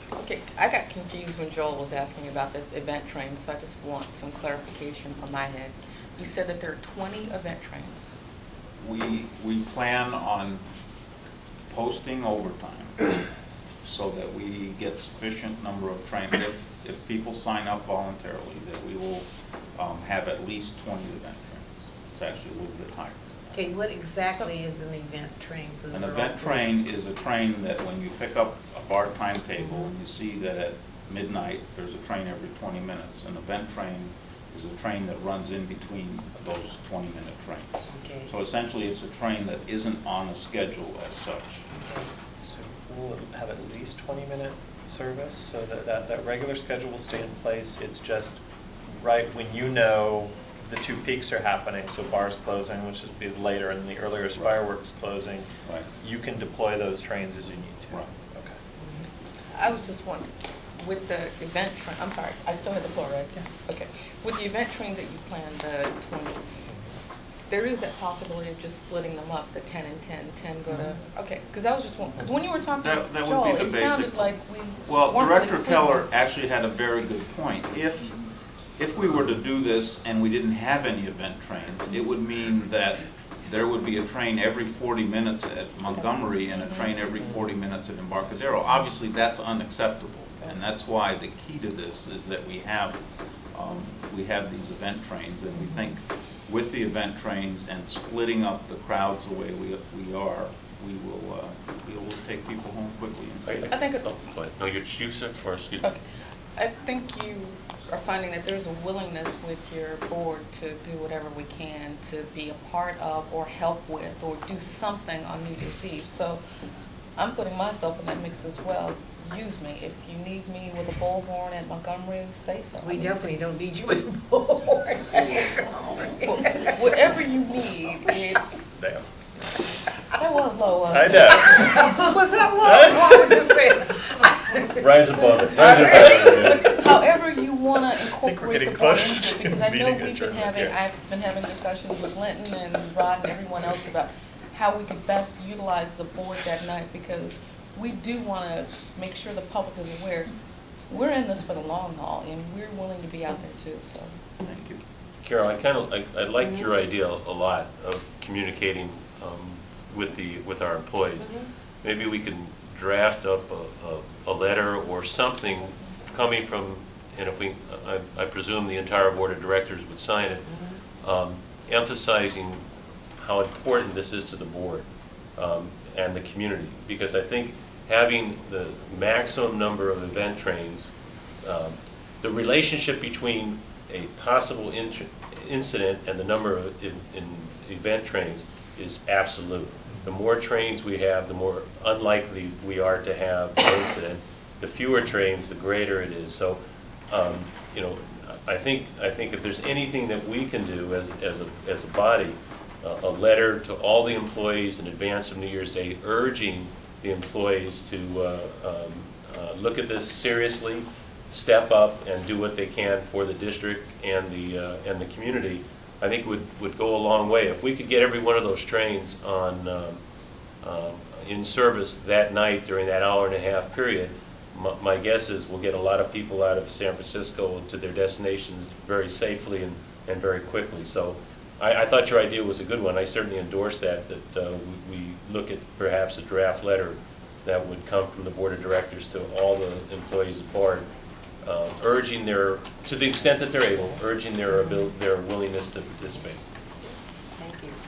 Okay, I got confused when Joel was asking about the event trains, so I just want some clarification from my head. You said that there are twenty event trains. We, we plan on posting overtime so that we get sufficient number of trains. If, if people sign up voluntarily, that we will um, have at least twenty event trains. It's actually a little bit higher. Okay, what exactly is an event train? So An they're event all- train is a train that when you pick up a bar timetable and you see that at midnight there's a train every twenty minutes. An event train is a train that runs in between those twenty minute trains. Okay. So essentially it's a train that isn't on a schedule as such. So we'll have at least twenty minute service, so that, that, that regular schedule will stay in place. It's just right when you know the two peaks are happening, so bars closing, which would be later, and the earlier is Right. fireworks closing, Right. you can deploy those trains as you need to. Right. Okay. I was just wondering, with the event train, I'm sorry, I still have the floor, right? Yeah. Okay. With the event trains that you plan, the twenty, there is that possibility of just splitting them up, the ten and ten, ten go to, okay, because I was just wondering, because when you were talking to That, that would Joel, be the it basic. sounded like we Well, weren't really Director splitting Keller them. actually had a very good point. If, if we were to do this and we didn't have any event trains, it would mean that there would be a train every forty minutes at Montgomery and a train every forty minutes at Embarcadero. Obviously, that's unacceptable, and that's why the key to this is that we have, um, we have these event trains, and we think with the event trains and splitting up the crowds the way we, we are, we will, uh, we will take people home quickly and safely. I think it- Oh, go ahead. No, you you said first. Excuse me. Okay. I think you are finding that there's a willingness with your board to do whatever we can to be a part of or help with or do something on New Year's Eve. So I'm putting myself in that mix as well. Use me. If you need me with a bullhorn at Montgomery, say so. We definitely don't need you with a bullhorn. Well, whatever you need, it's... Damn. That was low. uh, I know. Was that low? I was just saying. Rise above it. Rise above it. However you want to think we're incorporate getting the board close into it, to because I know meeting we've been adjournment, having, yeah. I've been having discussions with Linton and Rod and everyone else about how we could best utilize the board that night, because we do want to make sure the public is aware we're in this for the long haul and we're willing to be out there too. So. Thank you. Carol, I kind of I, I like your idea a lot of communicating um, with the with our employees. Mhm. Maybe we can draft up a, a, a letter or something coming from, and if we, I, I presume the entire board of directors would sign it, um, emphasizing how important this is to the board um, and the community, because I think having the maximum number of event trains, um, the relationship between a possible in- incident and the number of in, in event trains is absolute. The more trains we have, the more unlikely we are to have an incident. The fewer trains, the greater it is. So, um, you know, I think I think if there's anything that we can do as as a as a body, uh, a letter to all the employees in advance of New Year's Day, urging the employees to uh, um, uh, look at this seriously, step up and do what they can for the district and the uh, and the community, I think would would go a long way. If we could get every one of those trains on um, um, in service that night during that hour and a half period, my, my guess is we'll get a lot of people out of San Francisco to their destinations very safely and, and very quickly. So I, I thought your idea was a good one. I certainly endorse that, that uh, we, we look at perhaps a draft letter that would come from the board of directors to all the employees aboard, uh, urging their, to the extent that they're able, urging their abil- their willingness to participate. Thank you.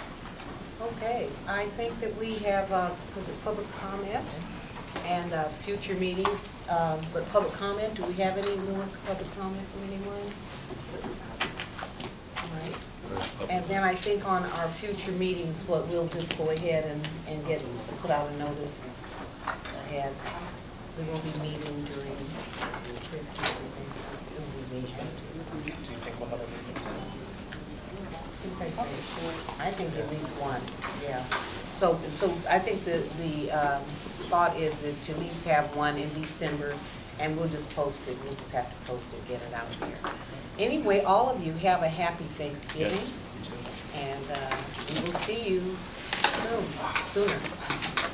Okay, I think that we have uh, was it public comment and uh, future meetings. Um, but public comment, do we have any more public comment from anyone? All right. And then I think on our future meetings, what we'll just go ahead and, and get put out a notice ahead. We will be meeting during Christmas and Do you think we'll have a meeting soon? I think at least one, yeah. So, so I think the, the um, thought is, is to at least have one in December, and we'll just post it. We'll just have to post it, get it out here. Anyway, all of you have a happy Thanksgiving. Yes. And uh, we will see you soon, sooner.